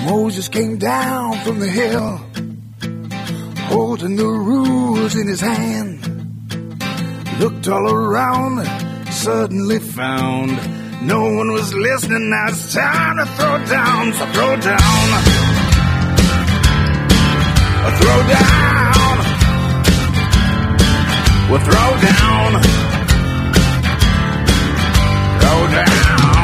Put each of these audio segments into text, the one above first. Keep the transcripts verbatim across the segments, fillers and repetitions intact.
Moses came down from the hill, holding the rules in his hand. Looked all around, suddenly found no one was listening. Now it's time to throw down, so throw down, throw down, we'll throw down, throw down.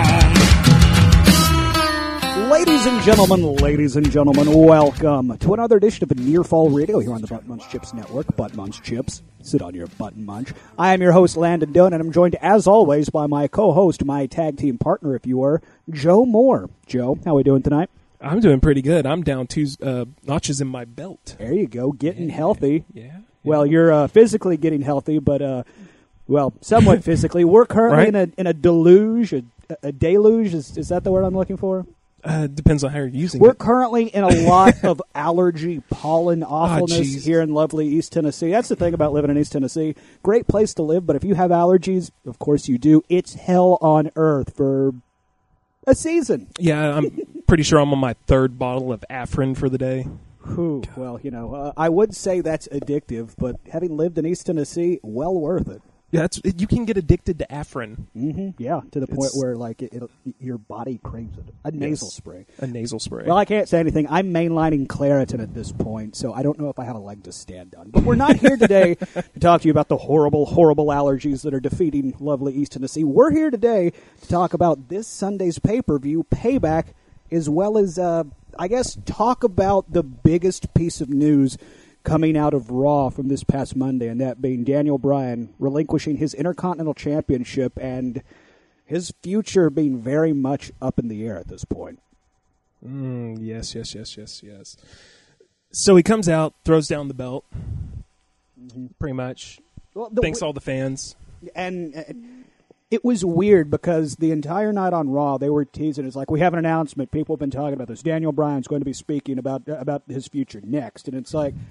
Ladies and gentlemen, ladies and gentlemen, welcome to another edition of Near Fall Radio here on the Butt Munch Chips Network. Butt Munch Chips, sit on your butt and munch. I am your host, Landon Dunn, and I'm joined, as always, by my co-host, my tag team partner, if you were, Joe Moore. Joe, how are we doing tonight? I'm doing pretty good. I'm down two uh, notches in my belt. There you go, getting yeah, healthy. Yeah. yeah. Well, you're uh, physically getting healthy, but, uh, well, somewhat physically. We're currently right? in a in a deluge, a, a deluge. Is, is that the word I'm looking for? Uh, depends on how you're using We're it. We're currently in a lot of allergy, pollen awfulness oh, here in lovely East Tennessee. That's the thing about living in East Tennessee. Great place to live, but if you have allergies, of course you do, it's hell on earth for a season. Yeah, I'm pretty sure I'm on my third bottle of Afrin for the day. Whew, well, you know, uh, I would say that's addictive, but having lived in East Tennessee, well worth it. Yeah, it's, it, you can get addicted to Afrin. Mm-hmm, yeah, to the it's, point where like it, it, your body craves it. A nasal yes, spray. A nasal spray. Well, I can't say anything. I'm mainlining Claritin at this point, so I don't know if I have a leg to stand on. But we're not here today to talk to you about the horrible, horrible allergies that are defeating lovely East Tennessee. We're here today to talk about this Sunday's pay-per-view, Payback, as well as, uh, I guess, talk about the biggest piece of news coming out of Raw from this past Monday, and that being Daniel Bryan relinquishing his Intercontinental Championship and his future being very much up in the air at this point. Mm, yes, yes, yes, yes, yes. So he comes out, throws down the belt, mm-hmm. pretty much, well, the, thanks all the fans. And uh, it was weird because the entire night on Raw, they were teasing. It's like, we have an announcement. People have been talking about this. Daniel Bryan's going to be speaking about about his future next. And it's like,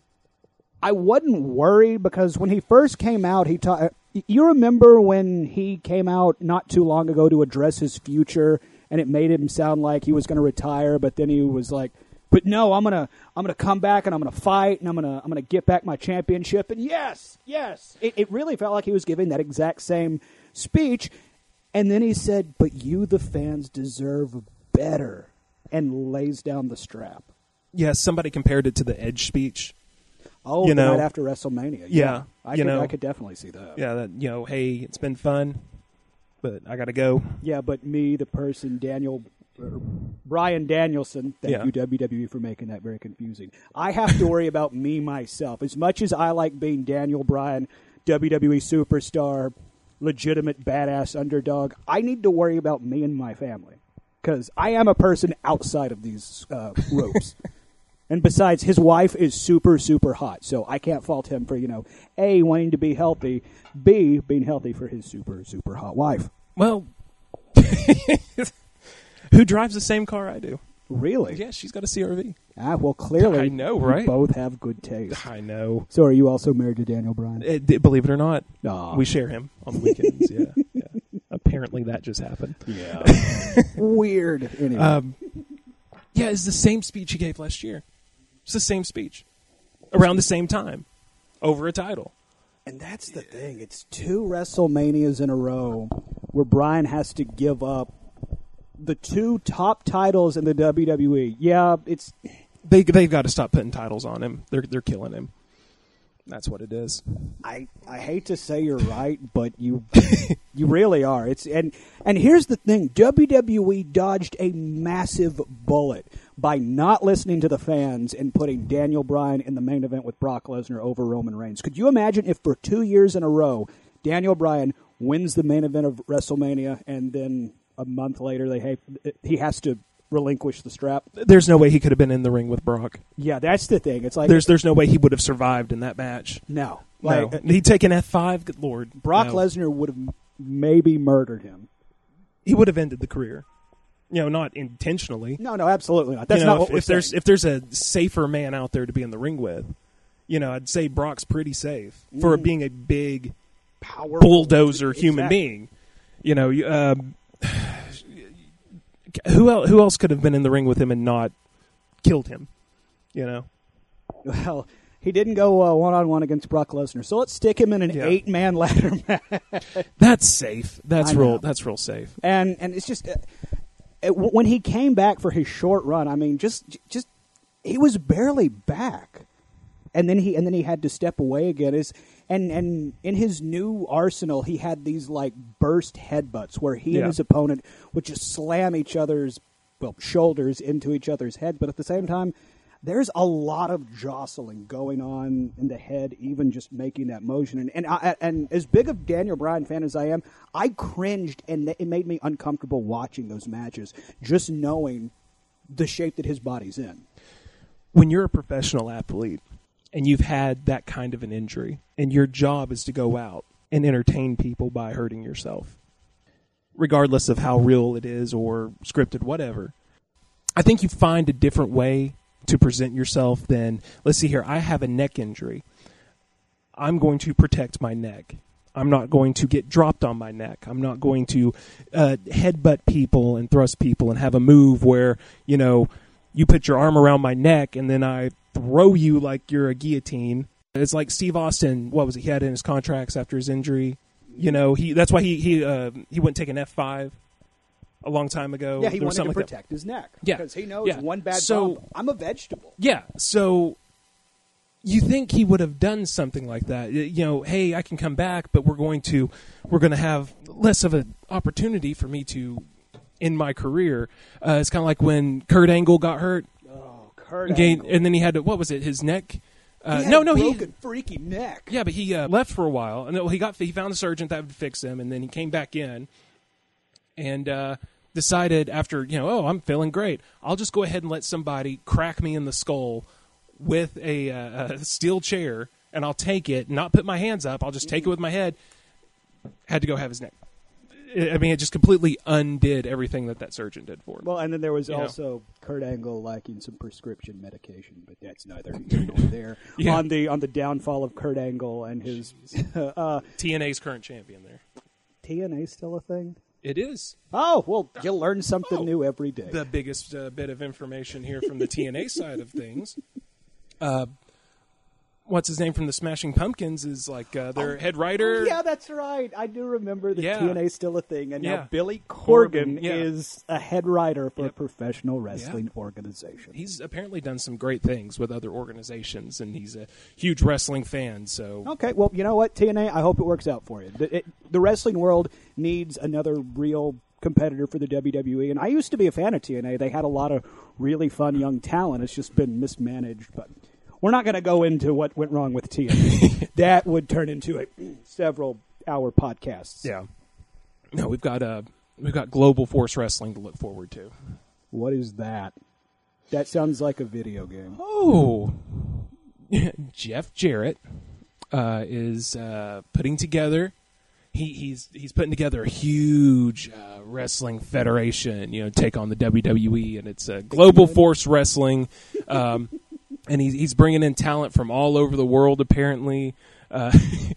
I wasn't worried because when he first came out, he ta- you remember when he came out not too long ago to address his future, and it made him sound like he was going to retire, but then he was like, "But no, I'm gonna I'm gonna come back and I'm gonna fight and I'm gonna I'm gonna get back my championship." And yes, yes, it, it really felt like he was giving that exact same speech. And then he said, "But you, the fans, deserve better," and lays down the strap. Yeah, somebody compared it to the Edge speech. Oh, you the know, night after WrestleMania. Yeah, yeah I you could, know, I could definitely see that. Yeah, that, you know, hey, it's been fun, but I got to go. Yeah, but me, the person, Daniel, uh, Bryan Danielson, thank yeah. you, W W E, for making that very confusing. I have to worry about me, myself. As much as I like being Daniel Bryan, W W E superstar, legitimate badass underdog, I need to worry about me and my family. Because I am a person outside of these uh, ropes. And besides, his wife is super, super hot, so I can't fault him for, you know, A, wanting to be healthy, B, being healthy for his super, super hot wife. Well, who drives the same car I do? Really? Yeah, she's got a C R V. Ah, well, clearly, I know, right? We both have good taste. I know. So are you also married to Daniel Bryan? It, believe it or not, Aww. We share him on the weekends, yeah. yeah. Apparently that just happened. Yeah. Weird. Anyway. Um, yeah, it's the same speech he gave last year. It's the same speech. Around the same time. Over a title. And that's the thing. It's two WrestleManias in a row where Bryan has to give up the two top titles in the W W E. Yeah, it's... They, they've got to stop putting titles on him. They're they're killing him. That's what it is. I, I hate to say you're right, but you you really are. It's and and here's the thing: W W E dodged a massive bullet by not listening to the fans and putting Daniel Bryan in the main event with Brock Lesnar over Roman Reigns. Could you imagine if for two years in a row Daniel Bryan wins the main event of WrestleMania and then a month later they he has to relinquish the strap? There's no way he could have been in the ring with Brock. Yeah, that's the thing. It's like there's there's no way he would have survived in that match. No, like no. He'd take an F five. Good Lord, Brock no. Lesnar would have maybe murdered him. He would have ended the career. You know, not intentionally. No, no, absolutely not. That's you know, not what if, we're if there's saying. if there's a safer man out there to be in the ring with, you know, I'd say Brock's pretty safe mm. for being a big, powerful bulldozer human exactly. being. You know, um, Who else, who else could have been in the ring with him and not killed him? You know? Well, he didn't go uh, one-on-one against Brock Lesnar, so let's stick him in an yeah. eight-man ladder match. That's safe. That's real. That's real safe. And and it's just uh, it, when he came back for his short run. I mean, just just he was barely back, and then he and then he had to step away again. Is and and in his new arsenal, he had these like burst headbutts where he yeah. and his opponent would just slam each other's well shoulders into each other's heads, but at the same time, there's a lot of jostling going on in the head, even just making that motion. And and, I, and as big of Daniel Bryan fan as I am, I cringed, and it made me uncomfortable watching those matches, just knowing the shape that his body's in. When you're a professional athlete and you've had that kind of an injury, and your job is to go out and entertain people by hurting yourself, regardless of how real it is or scripted, whatever, I think you find a different way to present yourself than, let's see here, I have a neck injury. I'm going to protect my neck. I'm not going to get dropped on my neck. I'm not going to uh, headbutt people and thrust people and have a move where, you know, you put your arm around my neck and then I throw you like you're a guillotine. It's like Steve Austin, what was it, he had in his contracts after his injury. You know, he that's why he he uh, he wouldn't take an F five. A long time ago. Yeah, he wanted to like protect that. his neck. Yeah. Because he knows yeah. one bad so, bump, I'm a vegetable. Yeah, so you think he would have done something like that. You know, hey, I can come back, but we're going to we're going to have less of an opportunity for me to end my career. Uh, it's kind of like when Kurt Angle got hurt. Oh, Kurt gained, Angle. And then he had to, what was it, his neck? Uh, no, no, he he broken freaky neck. Yeah, but he uh, left for a while, and then he got he found a surgeon that would fix him, and then he came back in, and uh, decided after, you know, oh, I'm feeling great. I'll just go ahead and let somebody crack me in the skull with a, uh, a steel chair, and I'll take it, not put my hands up. I'll just take it with my head. Had to go have his neck. I mean, it just completely undid everything that that surgeon did for him. Well, and then there was you also know? Kurt Angle lacking some prescription medication, but that's neither here nor there. yeah. On the on the downfall of Kurt Angle and his uh, T N A's current champion there. T N A still a thing? It is. Oh, well, you'll learn something oh, new every day. The biggest uh, bit of information here from the T N A side of things. Uh, what's his name from the Smashing Pumpkins is like uh, their oh, head writer. Yeah, that's right. I do remember the yeah. T N A still a thing, and yeah. now Billy Corgan, Corgan yeah. is a head writer for yep. a professional wrestling yeah. organization. He's apparently done some great things with other organizations, and he's a huge wrestling fan. So okay, well, you know what, T N A, I hope it works out for you. The, it, the wrestling world needs another real competitor for the W W E, and I used to be a fan of T N A. They had a lot of really fun young talent. It's just been mismanaged, but we're not going to go into what went wrong with T N A. That would turn into a several-hour podcast. Yeah. No, we've got uh, we've got Global Force Wrestling to look forward to. What is that? That sounds like a video game. Oh, Jeff Jarrett uh, is uh, putting together. He, he's he's putting together a huge uh, wrestling federation. You know, take on the W W E, and it's uh, Global Force Wrestling. Um, And he's he's bringing in talent from all over the world, apparently. Uh,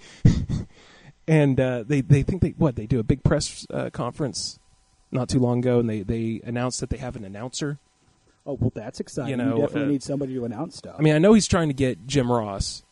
and uh, they they think they what they do a big press uh, conference not too long ago, and they, they announced that they have an announcer. Oh well, that's exciting. You know, you definitely uh, need somebody to announce stuff. I mean, I know he's trying to get Jim Ross.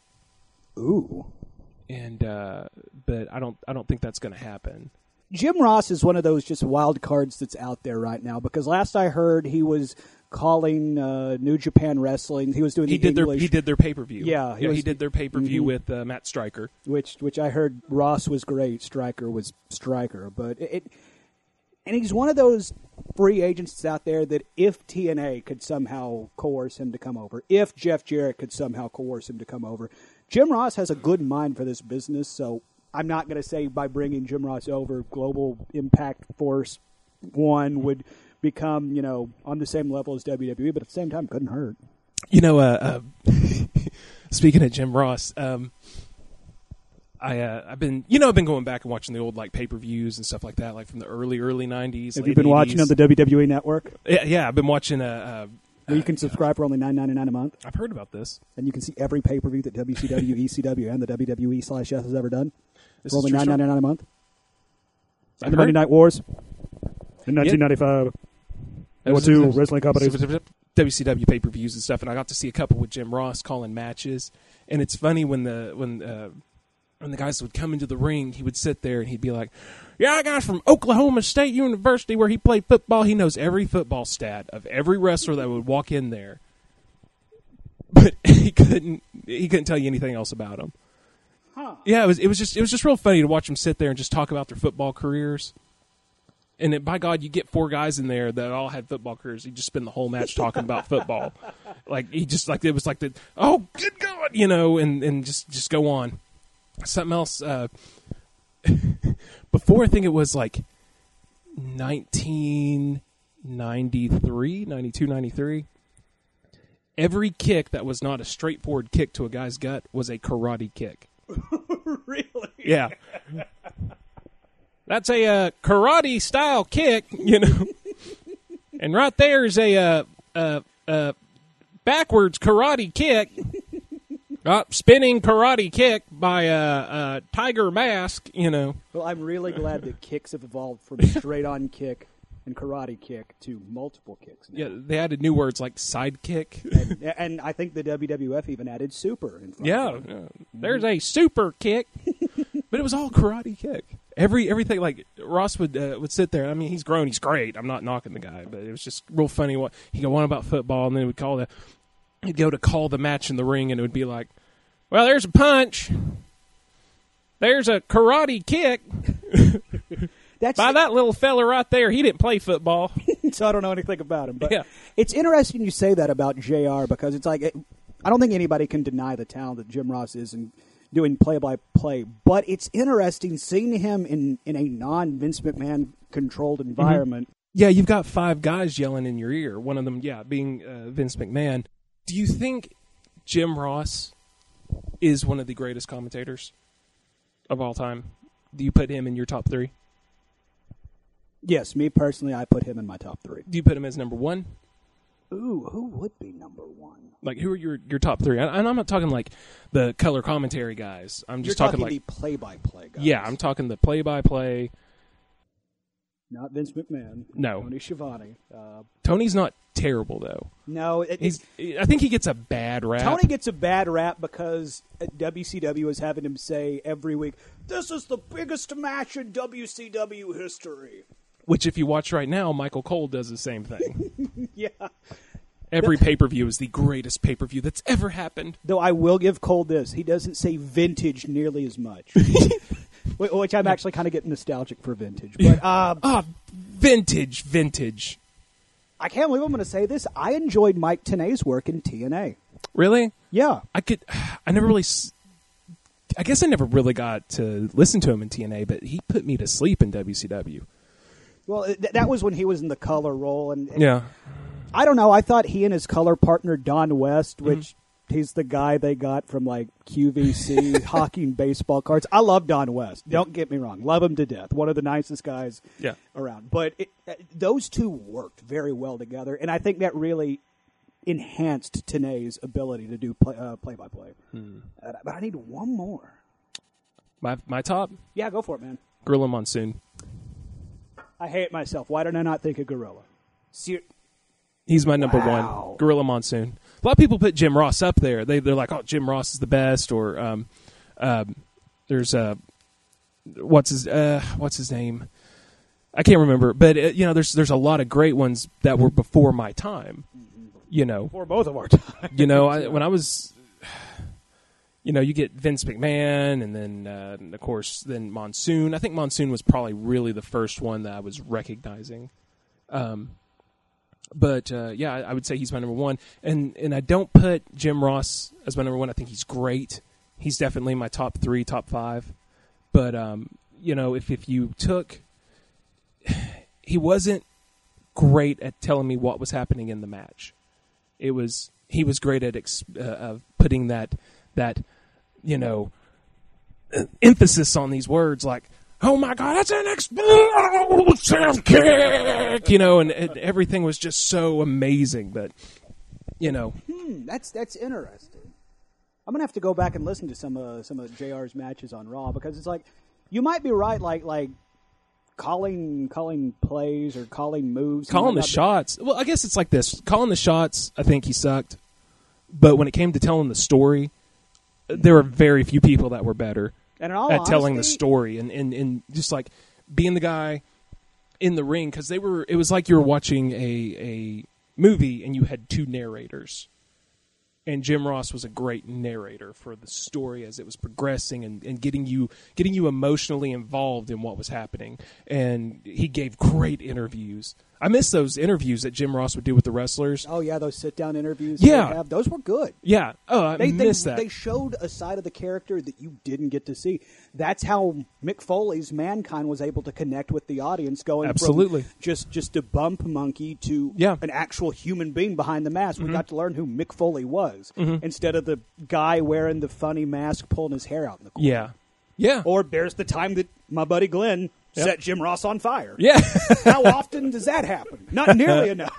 Ooh, and uh, but I don't I don't think that's going to happen. Jim Ross is one of those just wild cards that's out there right now, because last I heard he was calling uh, New Japan Wrestling. He was doing he the did English. their he did their pay per view. Yeah, he, yeah, was, he did their pay per view mm-hmm. with uh, Matt Stryker, which which I heard Ross was great, Stryker was Stryker, but it, it and he's one of those free agents that's out there that if T N A could somehow coerce him to come over, if Jeff Jarrett could somehow coerce him to come over, Jim Ross has a good mind for this business. So I'm not going to say by bringing Jim Ross over, Global Impact Force One would become, you know, on the same level as W W E, but at the same time, couldn't hurt. You know, uh, uh, speaking of Jim Ross, um, I, uh, I've been, you know, I've been going back and watching the old like pay per views and stuff like that, like from the early, early nineties. Have you been eighties. watching on the W W E Network? Yeah, yeah, I've been watching. Uh, uh, Where you can subscribe for only nine ninety-nine a month. I've heard about this, and you can see every pay per view that W C W, E C W, and the W W E slash S has ever done. This for only nine ninety-nine a month. I've And the Monday heard. Night Wars in nineteen ninety-five. There were two wrestling companies. W C W pay-per-views and stuff, and I got to see a couple with Jim Ross calling matches. And it's funny when the when uh, when the guys would come into the ring, he would sit there and he'd be like, "Yeah, that guy's from Oklahoma State University where he played football. He knows every football stat of every wrestler that would walk in there." But he couldn't he couldn't tell you anything else about them. Huh. Yeah, it was it was just it was just real funny to watch them sit there and just talk about their football careers. And it, by God, you get four guys in there that all had football careers. He just spend the whole match talking about football. Like he just like it was like the oh good God, you know, and, and just, just go on. Something else. Uh, before I think it was like nineteen ninety-three, ninety-two, ninety-three. Every kick that was not a straightforward kick to a guy's gut was a karate kick. Really? Yeah. That's a uh, karate-style kick, you know. And right there is a uh, uh, uh, backwards karate kick. Uh, spinning karate kick by uh, uh, Tiger Mask, you know. Well, I'm really glad that kicks have evolved from straight-on kick and karate kick to multiple kicks now. Yeah, they added new words like sidekick. and, and I think the W W F even added super in front yeah, of it. uh, there's a super kick. But it was all karate kick. Every everything like Ross would uh, would sit there. I mean, he's grown, he's great. I'm not knocking the guy, but it was just real funny. What he go on about football, and then he would call the he'd go to call the match in the ring, and it would be like, "Well, there's a punch, there's a karate kick." That's by that little fella right there. He didn't play football, so I don't know anything about him. But yeah. It's interesting you say that about J R because it's like it, I don't think anybody can deny the talent that Jim Ross is in doing play-by-play, but it's interesting seeing him in, in a non-Vince McMahon-controlled environment. Mm-hmm. Yeah, you've got five guys yelling in your ear, one of them, yeah, being uh, Vince McMahon. Do you think Jim Ross is one of the greatest commentators of all time? Do you put him in your top three? Yes, me personally, I put him in my top three. Do you put him as number one? Ooh, who would be number one? Like, who are your, your top three? And I'm not talking like the color commentary guys. I'm just You're talking, talking like the play-by-play guys. Yeah, I'm talking the play-by-play. Not Vince McMahon. No, Tony Schiavone. Uh, Tony's not terrible though. No, it, he's. I think he gets a bad rap. Tony gets a bad rap because W C W is having him say every week, "This is the biggest match in W C W history." Which, if you watch right now, Michael Cole does the same thing. Yeah. Every pay-per-view is the greatest pay-per-view that's ever happened. Though I will give Cole this. He doesn't say vintage nearly as much. Which I'm actually kind of getting nostalgic for vintage. But um, oh, vintage, vintage. I can't believe I'm going to say this. I enjoyed Mike Tenay's work in T N A. Really? Yeah. I could. I never really... I guess I never really got to listen to him in T N A, but he put me to sleep in W C W. Well, th- that was when he was in the color role. and, and Yeah. I don't know. I thought he and his color partner, Don West, which mm-hmm. he's the guy they got from, like, Q V C, hockey and baseball cards. I love Don West. Don't get me wrong. Love him to death. One of the nicest guys yeah. around. But it, uh, those two worked very well together, and I think that really enhanced Tenay's ability to do play, uh, play-by-play. Hmm. Uh, but I need one more. My my top? Yeah, go for it, man. Gorilla Monsoon. I hate myself. Why did I not think of Gorilla? Ser- He's my number wow. one. Gorilla Monsoon. A lot of people put Jim Ross up there. They they're like, oh, Jim Ross is the best. Or um, um, there's uh, what's his uh, what's his name? I can't remember. But uh, you know, there's there's a lot of great ones that were before my time. You know, before both of our time. You know, I, when I was, you know, you get Vince McMahon, and then uh, and of course then Monsoon. I think Monsoon was probably really the first one that I was recognizing. Um, But, uh, yeah, I would say he's my number one. And and I don't put Jim Ross as my number one. I think he's great. He's definitely my top three, top five. But, um, you know, if, if you took... He wasn't great at telling me what was happening in the match. It was... He was great at ex, uh, uh, putting that, that, you know, emphasis on these words like... Oh my God, that's an explosive kick! You know, and, and everything was just so amazing. But, you know, hmm, that's that's interesting. I'm gonna have to go back and listen to some uh, some of J R's matches on Raw because it's like you might be right. Like like calling calling plays or calling moves. Calling the shots. Well, I guess it's like this. Calling the shots, I think he sucked. But when it came to telling the story, there were very few people that were better and in all at honesty, telling the story and, and, and just like being the guy in the ring. Because they were, it was like you were watching a, a movie and you had two narrators. And Jim Ross was a great narrator for the story as it was progressing and, and getting you getting you emotionally involved in what was happening. And he gave great interviews. I miss those interviews that Jim Ross would do with the wrestlers. Oh, yeah, those sit-down interviews. Yeah. They have, those were good. Yeah. Oh, I They, miss they, that. they showed a side of the character that you didn't get to see. That's how Mick Foley's Mankind was able to connect with the audience, going Absolutely. from just, just a bump monkey to Yeah. an actual human being behind the mask. We Mm-hmm. got to learn who Mick Foley was instead of the guy wearing the funny mask pulling his hair out in the corner. Yeah. Yeah. Or there's the time that my buddy Glenn Yep. set Jim Ross on fire. Yeah. How often does that happen? Not nearly enough.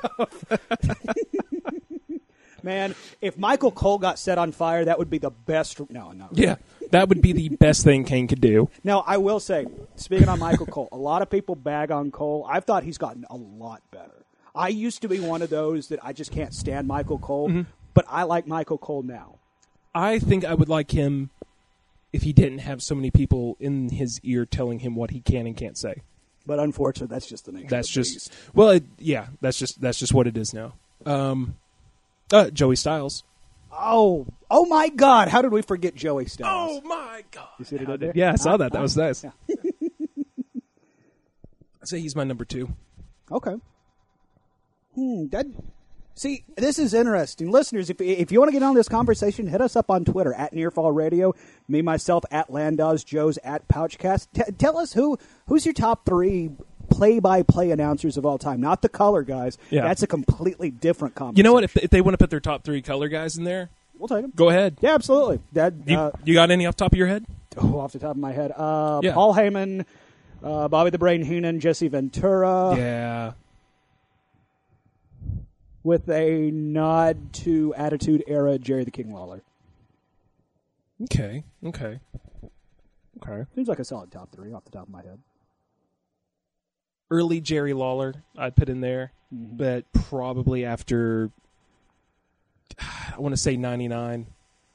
Man, if Michael Cole got set on fire, that would be the best. No, no. Yeah. That would be the best thing Kane could do. Now, I will say, speaking on Michael Cole, a lot of people bag on Cole. I've thought he's gotten a lot better. I used to be one of those that I just can't stand Michael Cole, Mm-hmm. but I like Michael Cole now. I think I would like him if he didn't have so many people in his ear telling him what he can and can't say. But unfortunately, that's just the nature That's of the just beast. well, it, yeah. That's just that's just what it is now. Um, uh, Joey Styles. Oh, oh my God! How did we forget Joey Styles? my God! You see what I How did there? did- Yeah, I saw Ah, that. That ah, was nice. yeah. I'd say he's my number two. Okay. Hmm. That, see, this is interesting. Listeners, if if you want to get on this conversation, hit us up on Twitter, at Nearfall Radio. Me, myself, at Landaz. Joe's at Pouchcast. T- tell us who who's your top three play-by-play announcers of all time. Not the color guys. Yeah. That's a completely different conversation. You know what? If, if they want to put their top three color guys in there, We'll take them. go ahead. Yeah, absolutely. That, You, uh, you got any off the top of your head? oh, off the top of my head. Uh, Yeah. Paul Heyman, uh, Bobby the Brain Heenan, Jesse Ventura. Yeah. With a nod to Attitude Era Jerry the King Lawler. Okay. Okay. Okay. Seems like a solid top three off the top of my head. Early Jerry Lawler, I'd put in there, Mm-hmm. but probably after, I want to say ninety-nine,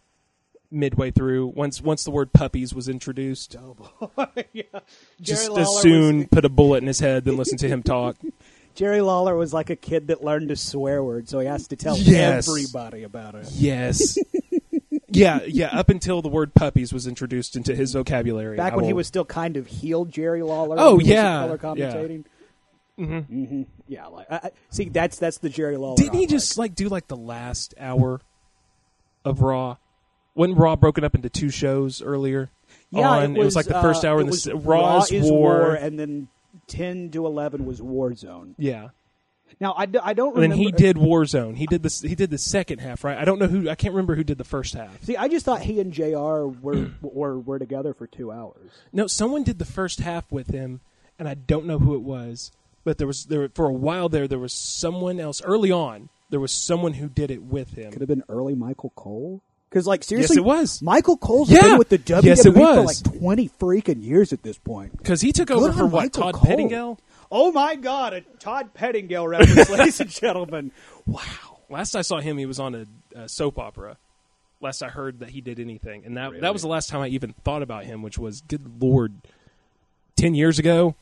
midway through, once once the word puppies was introduced, Oh boy, yeah. just Jerry as Lawler soon was, put a bullet in his head than listen to him talk. Jerry Lawler was like a kid that learned a swear word, so he has to tell Yes. everybody about it. Yes. yeah, yeah, up until the word puppies was introduced into his vocabulary. Back I when he will- was still kind of healed Jerry Lawler. Oh, when he was yeah, color yeah. commentating. Mhm. Mm-hmm. Yeah, like I, I, see, that's that's the Jerry Lawler. Didn't he I just like do like the last hour of Raw? Wasn't Raw broken up into two shows earlier? like. Yeah, on, it was, like the first uh, hour it in the was s- Raw Raw's is War. and then ten to eleven was Warzone. Yeah. Now I, d- I don't And then remember. he did Warzone. He did this. He did the second half, right? I don't know who. I can't remember who did the first half. See, I just thought he and J R were were were together for two hours. No, someone did the first half with him, and I don't know who it was. But there was there for a while there. There was someone else early on. There was someone who did it with him. Could have been early Michael Cole. Because, like, seriously, Yes, it was. Michael Cole's Yeah. been with the W W E Yes, it for was. like twenty freaking years at this point. Because he took Good over on for what? Michael Todd Cole. Pettingill. Oh my God, a Todd Pettingill reference, ladies and gentlemen. Wow. Last I saw him, he was on a, a soap opera. Last I heard that he did anything, and that Really? that was the last time I even thought about him, which was good lord, ten years ago.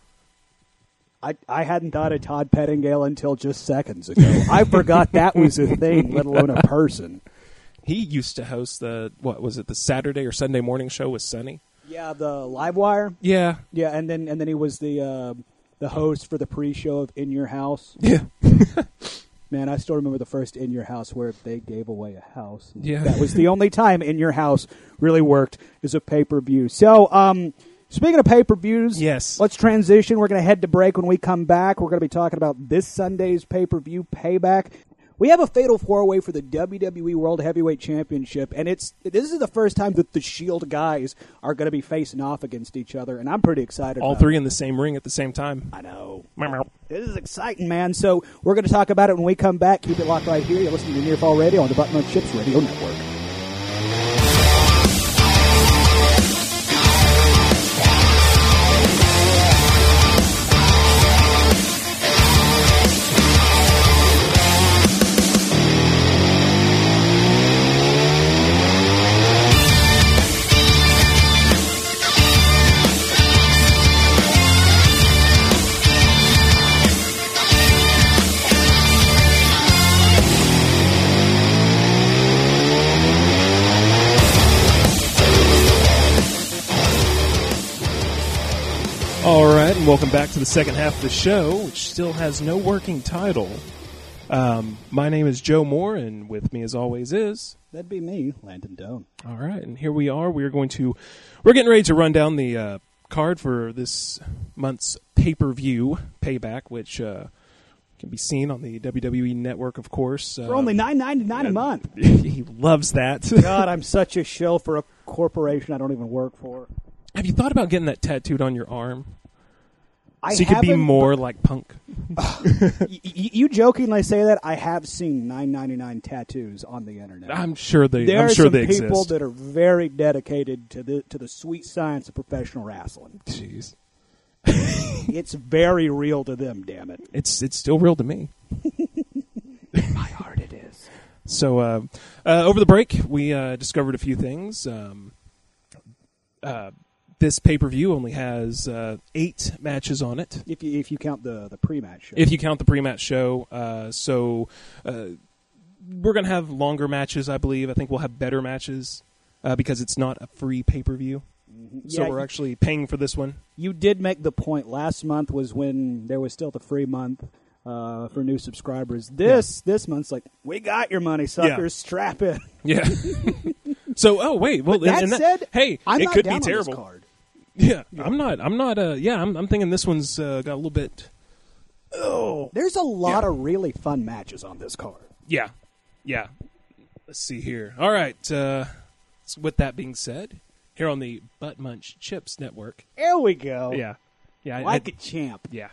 I, I hadn't thought of Todd Pettingill until just seconds ago. I forgot that was a thing, let alone a person. He used to host the what was it, the Saturday or Sunday morning show with Sonny? Yeah, the Livewire. Yeah, Yeah, and then and then he was the uh, the host for the pre-show of In Your House. yeah, Man, I still remember the first In Your House where they gave away a house. Yeah. That was the only time In Your House really worked as a pay-per-view. So, um, speaking of pay-per-views, Yes. let's transition. We're going to head to break. When we come back, we're going to be talking about this Sunday's pay-per-view, Payback. We have a fatal four-way for the W W E World Heavyweight Championship, and it's this is the first time that the Shield guys are going to be facing off against each other, and I'm pretty excited all about three it. in the same ring at the same time. I know. Meow, meow. This is exciting, man. So we're going to talk about it when we come back. Keep it locked right here. You're listening to Nearfall Radio on the Button on Chips Radio Network. welcome back to the second half of the show, which still has no working title. Um, my name is Joe Moore, and with me, as always, is... That'd be me, Landon Doan. All right, and here we are. We're going to... We're getting ready to run down the uh, card for this month's pay-per-view, Payback, which uh, can be seen on the W W E Network, of course. For uh, only nine ninety-nine a month. He loves that. God, I'm such a shill for a corporation I don't even work for. Have you thought about getting that tattooed on your arm? I so you could be more like Punk. y- you jokingly say that. I have seen nine ninety-nine tattoos on the internet. I'm sure they. There I'm are sure some they people exist. that are very dedicated to the to the sweet science of professional wrestling. Jeez, it's very real to them. Damn it! It's it's still real to me. In my heart, it is. So uh, uh, over the break, we uh, discovered a few things. Um, uh, This pay-per-view only has uh, eight matches on it. If you if you count the, the pre-match show. If you count the pre-match show. Uh, so uh, we're going to have longer matches, I believe. I think we'll have better matches uh, because it's not a free pay-per-view. Mm-hmm. So yeah, we're actually paying for this one. You did make the point. Last month was when there was still the free month uh, for new subscribers. This yeah. this month's like, we got your money, suckers. Yeah. Strap in. Yeah. So, oh, wait. Well, but that, and that said, hey, I'm it not could down be terrible. On this card. Yeah, yeah, I'm not. I'm not. Uh, yeah, I'm, I'm thinking this one's uh, got a little bit. Oh, there's a lot yeah. of really fun matches on this card. Yeah, yeah. Let's see here. All right. Uh, so with that being said, here on the Butt Munch Chips Network. There we go. Yeah, yeah. Like I, a champ. Yeah.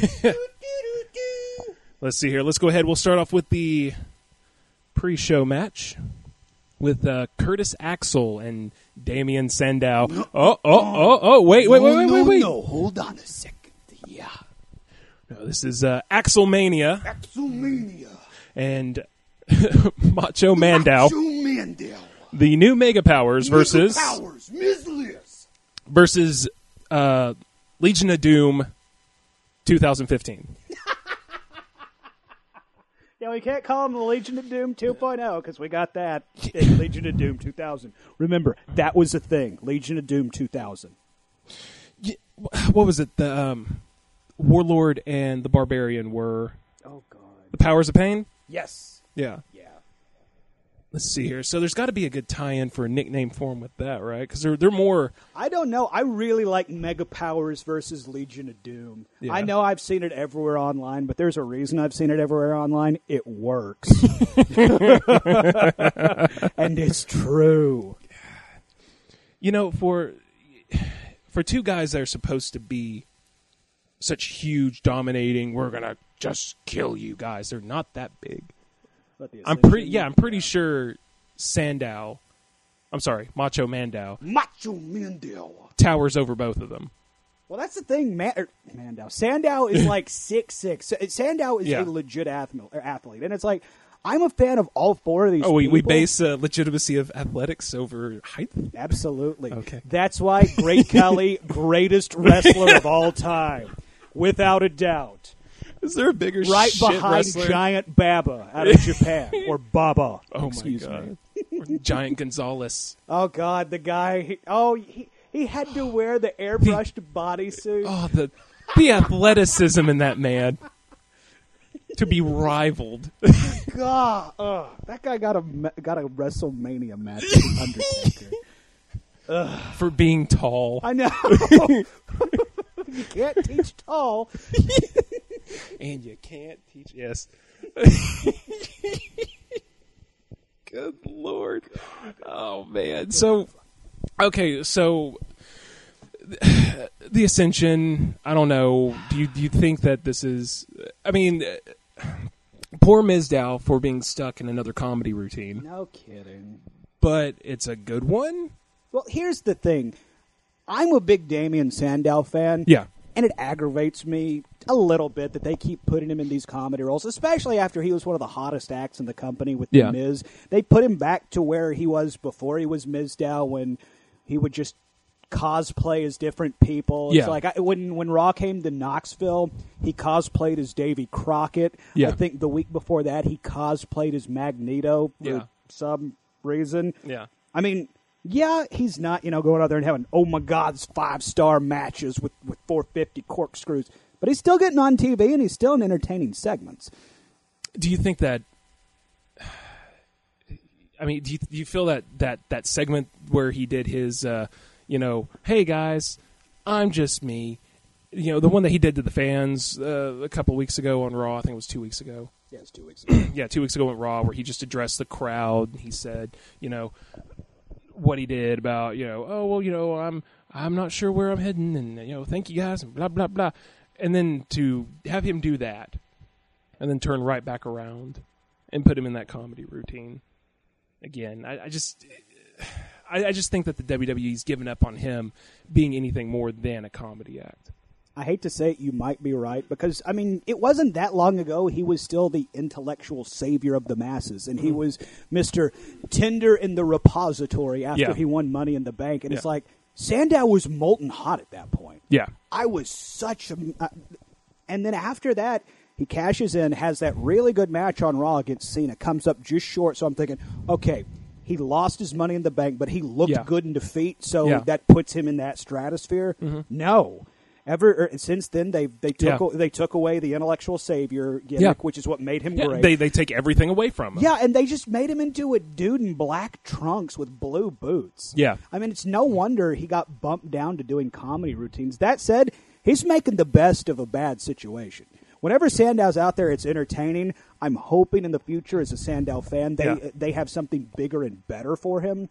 Let's see here. Let's go ahead. We'll start off with the pre-show match with uh, Curtis Axel and Damian Sandow. Oh, oh, oh, oh, wait, wait, wait, wait, wait, wait. No, hold on a second. Yeah. No, this is uh, Axelmania. Axelmania. And Macho Mandow. Macho Mandow. The new Mega Powers versus... Mega Powers, Miz Liz. Versus uh, Legion of Doom twenty fifteen. Yeah, we can't call them the Legion of Doom two point oh because we got that in Legion of Doom two thousand. Remember, that was a thing. Legion of Doom two thousand. Yeah, what was it? The um, Warlord and the Barbarian were... Oh, God. The Powers of Pain? Yes. Yeah. Yeah. Let's see here. So there's got to be a good tie-in for a nickname for them with that, right? Because they're, they're more... I don't know. I really like Mega Powers versus Legion of Doom. Yeah. I know I've seen it everywhere online, but there's a reason I've seen it everywhere online. It works. And it's true. You know, for for two guys that are supposed to be such huge, dominating, we're going to just kill you guys, they're not that big. I'm pretty, yeah, I'm pretty sure Sandow, I'm sorry, Macho Mandow, Macho Mandow towers over both of them. Well, that's the thing, Man- er, Mandow. Sandow is like six six. Sandow is Yeah. a legit athlete, athlete, and it's like I'm a fan of all four of these. Oh, we, people. we base uh, legitimacy of athletics over height? Absolutely. Okay. That's why Great Khali, greatest wrestler of all time, without a doubt. Is there a bigger Right shit behind wrestler? Giant Baba out of Japan, or Baba. Oh, excuse my God. me. Or Giant Gonzalez. Oh God, the guy. He, oh, he he had to wear the airbrushed bodysuit. Oh, the the athleticism in that man. To be rivaled. God, uh, that guy got a got a WrestleMania match with Undertaker. Ugh. For being tall. I know. You can't teach tall. And you can't teach. Yes. Good Lord. Oh, man. So, okay, so the Ascension, I don't know. Do you, do you think that this is... I mean, poor Mizdow for being stuck in another comedy routine. No kidding. But it's a good one? Well, here's the thing. I'm a big Damian Sandow fan. Yeah. And it aggravates me a little bit that they keep putting him in these comedy roles, especially after he was one of the hottest acts in the company with yeah. The Miz. They put him back to where he was before he was Mizdow, when he would just cosplay as different people. It's yeah. like I, when when Raw came to Knoxville, he cosplayed as Davy Crockett. Yeah. I think the week before that, he cosplayed as Magneto for yeah. some reason. Yeah. I mean, Yeah, he's not, you know, going out there and having, oh my God, five-star matches with, with four fifty corkscrews. But he's still getting on T V, and he's still in entertaining segments. Do you think that, I mean, do you, do you feel that, that, that segment where he did his, uh, you know, hey guys, I'm just me, you know, the one that he did to the fans uh, a couple weeks ago on Raw, I think it was two weeks ago. Yeah, it's two weeks ago. yeah, two weeks ago on Raw, where he just addressed the crowd. He said, you know, what he did about, you know, oh, well, you know, I'm I'm not sure where I'm heading, and, you know, thank you guys, and blah, blah, blah. And then to have him do that, and then turn right back around and put him in that comedy routine. Again, I, I just I, I just think that the W W E's given up on him being anything more than a comedy act. I hate to say it, you might be right, because, I mean, it wasn't that long ago he was still the intellectual savior of the masses, and he mm-hmm. was Mister Tinder in the repository after yeah. he won Money in the Bank, and yeah. it's like, Sandow was molten hot at that point. Yeah. I was such a... Uh, and then after that, he cashes in, has that really good match on Raw against Cena, comes up just short, so I'm thinking, okay, he lost his Money in the Bank, but he looked yeah. good in defeat, so yeah. that puts him in that stratosphere. Mm-hmm. No. Ever er, since then, they they took yeah. they took away the intellectual savior gimmick, yeah. which is what made him yeah, great. They they take everything away from him. Yeah, and they just made him into a dude in black trunks with blue boots. Yeah, I mean, it's no wonder he got bumped down to doing comedy routines. That said, he's making the best of a bad situation. Whenever Sandow's out there, it's entertaining. I'm hoping in the future, as a Sandow fan, they yeah. they have something bigger and better for him.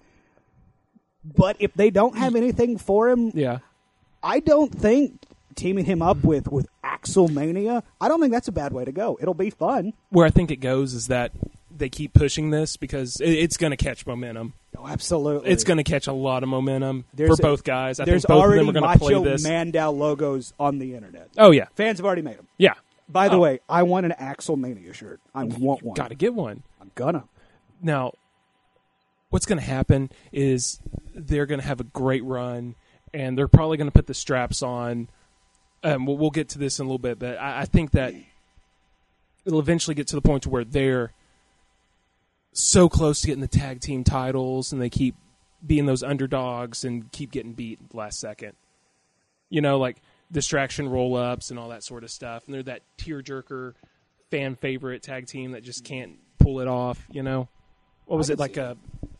But if they don't have anything for him, yeah. I don't think teaming him up with, with Axelmania, I don't think that's a bad way to go. It'll be fun. Where I think it goes is that they keep pushing this because it, it's going to catch momentum. Oh, absolutely. It's going to catch a lot of momentum there's for a, both guys. I there's think both already of them are going to play Macho this. Mandow logos on the internet. Oh, yeah. Fans have already made them. Yeah. By the oh. way, I want an Axelmania shirt. I want one. Got to get one. I'm gonna. Now, what's going to happen is they're going to have a great run, and they're probably going to put the straps on. Um, we'll, we'll get to this in a little bit, but I, I think that it'll eventually get to the point to where they're so close to getting the tag team titles, and they keep being those underdogs and keep getting beat at the last second. You know, like distraction roll-ups and all that sort of stuff, and they're that tearjerker fan favorite tag team that just can't pull it off. You know, what was it like? A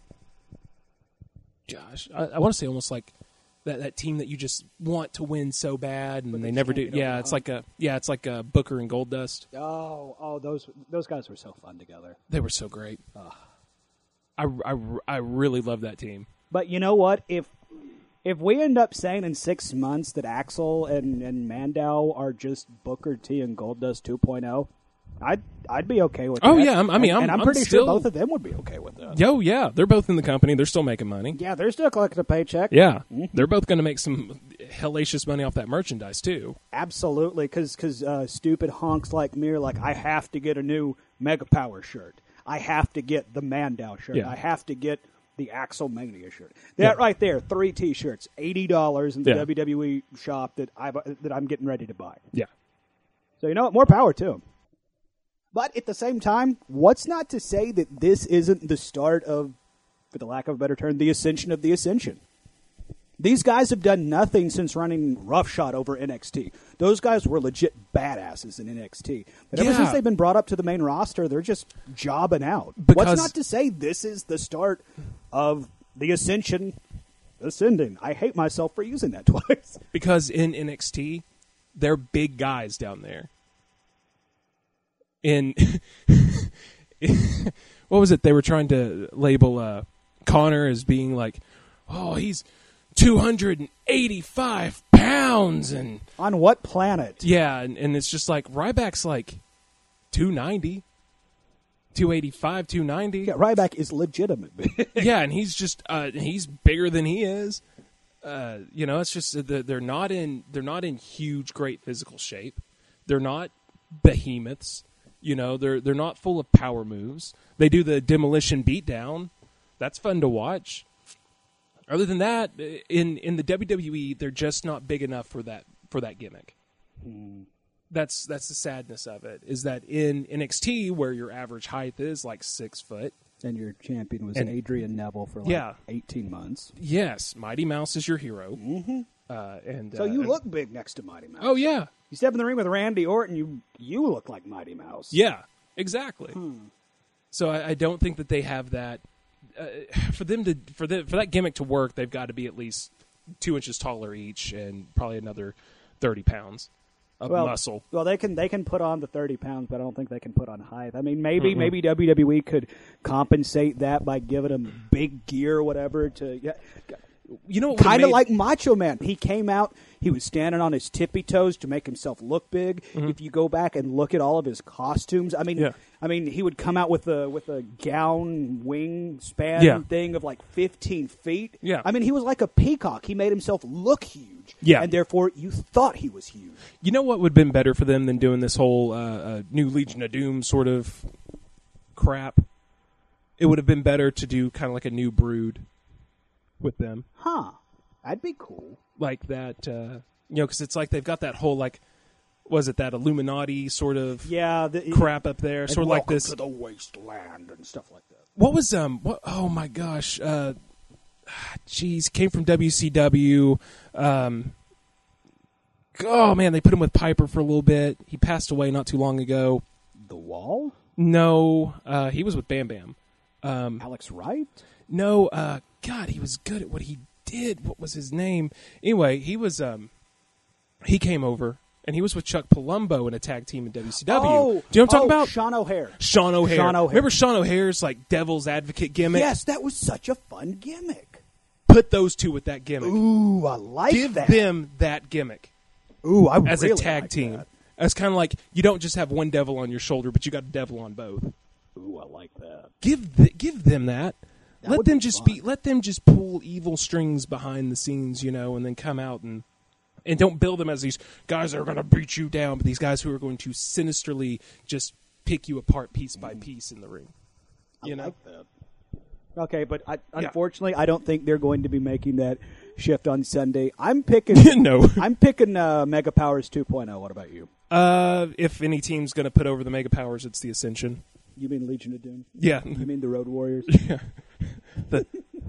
gosh, I, I want to say almost like. That that team that you just want to win so bad, and but they, they never do. Yeah, it's like a yeah, it's like a Booker and Goldust. Oh, oh, those those guys were so fun together. They were so great. Ugh. I, I, I really love that team. But you know what? If if we end up saying in six months that Axel and, and Mandow are just Booker T and Goldust two point oh, I'd I'd be okay with that. Oh yeah, I'm, I mean, and, I'm, and I'm, I'm pretty still, sure both of them would be okay with that. Yo, yeah, they're both in the company. They're still making money. Yeah, they're still collecting a paycheck. Yeah, mm-hmm. They're both going to make some hellacious money off that merchandise too. Absolutely, because uh, stupid honks like me are like, I have to get a new Mega Power shirt. I have to get the Mandow shirt. Yeah. I have to get the Axelmania shirt. That yeah. right there, three T-shirts, eighty dollars in the yeah. W W E shop that I that I'm getting ready to buy. Yeah. So you know what? More power to them. But at the same time, what's not to say that this isn't the start of, for the lack of a better term, the ascension of the Ascension? These guys have done nothing since running roughshod over N X T. Those guys were legit badasses in N X T. But ever yeah. since they've been brought up to the main roster, they're just jobbing out. Because what's not to say this is the start of the Ascension ascending? I hate myself for using that twice. Because in N X T, they're big guys down there. In what was it? They were trying to label uh, Connor as being like, oh, he's two hundred eighty-five pounds, and on what planet? Yeah, and, and it's just like Ryback's like two ninety, two eighty-five, two ninety. Yeah, Ryback is legitimate. Yeah, and he's just uh, he's bigger than he is. Uh, you know, it's just that they're not in they're not in huge, great physical shape. They're not behemoths. You know, they're they're not full of power moves. They do the demolition beatdown. That's fun to watch. Other than that, in in the W W E, they're just not big enough for that for that gimmick. Hmm. That's that's the sadness of it. Is that in N X T, where your average height is like six foot, And your champion was And- Adrian Neville for like Yeah. eighteen months. Yes, Mighty Mouse is your hero. Mm-hmm. Uh, and So uh, you and- look big next to Mighty Mouse. Oh yeah, You step in the ring with Randy Orton, you you look like Mighty Mouse. yeah, exactly. Hmm. So I, I don't think that they have that. Uh, for them to for the, for that gimmick to work, they've got to be at least two inches taller each, and probably another thirty pounds of well, muscle. Well, they can they can put on the thirty pounds, but I don't think they can put on height. I mean, maybe mm-hmm. maybe W W E could compensate that by giving them big gear or whatever to. Yeah, You know, kind of made... like Macho Man. He came out, he was standing on his tippy toes to make himself look big. Mm-hmm. If you go back and look at all of his costumes, I mean, yeah. I mean, he would come out with a with a gown wingspan yeah. thing of like fifteen feet. Yeah, I mean, he was like a peacock. He made himself look huge. Yeah, and therefore you thought he was huge. You know what would have been better for them than doing this whole uh, uh, new Legion of Doom sort of crap? It would have been better to do kind of like a new Brood with them. Huh. That'd be cool. Like that, uh, you know, because it's like they've got that whole, like, was it that Illuminati sort of yeah, the, crap up there? Sort of like this. to the wasteland and stuff like that. What was, um, what, oh my gosh, uh, geez, came from W C W. Um, oh man, they put him with Piper for a little bit. He passed away not too long ago. The Wall? No, uh, he was with Bam Bam. Um, Alex Wright? No, uh, God, he was good at what he did. What was his name? Anyway, he was um, he came over and he was with Chuck Palumbo in a tag team in W C W. Oh, do you know what I'm talking oh, about? Sean O'Hare. Sean O'Hare. Sean O'Hare. Remember Sean O'Hare's like devil's advocate gimmick? Yes, that was such a fun gimmick. Put those two with that gimmick. Ooh, I like Give that. Give them that gimmick. Ooh, I as really a tag like team. That. It's kind of like you don't just have one devil on your shoulder, but you got a devil on both. Ooh, I like that. Give the, give them that. That let them be just fun. be. Let them just pull evil strings behind the scenes, you know, and then come out and and don't build them as these guys that are going to beat you down, but these guys who are going to sinisterly just pick you apart piece by piece in the ring. You I know. like that. Okay, but I, Yeah. unfortunately, I don't think they're going to be making that shift on Sunday. I'm picking. No. I'm picking uh, Mega Powers two point oh. What about you? Uh, if any team's going to put over the Mega Powers, it's the Ascension. You mean Legion of Doom? Yeah. You mean the Road Warriors? Yeah. The,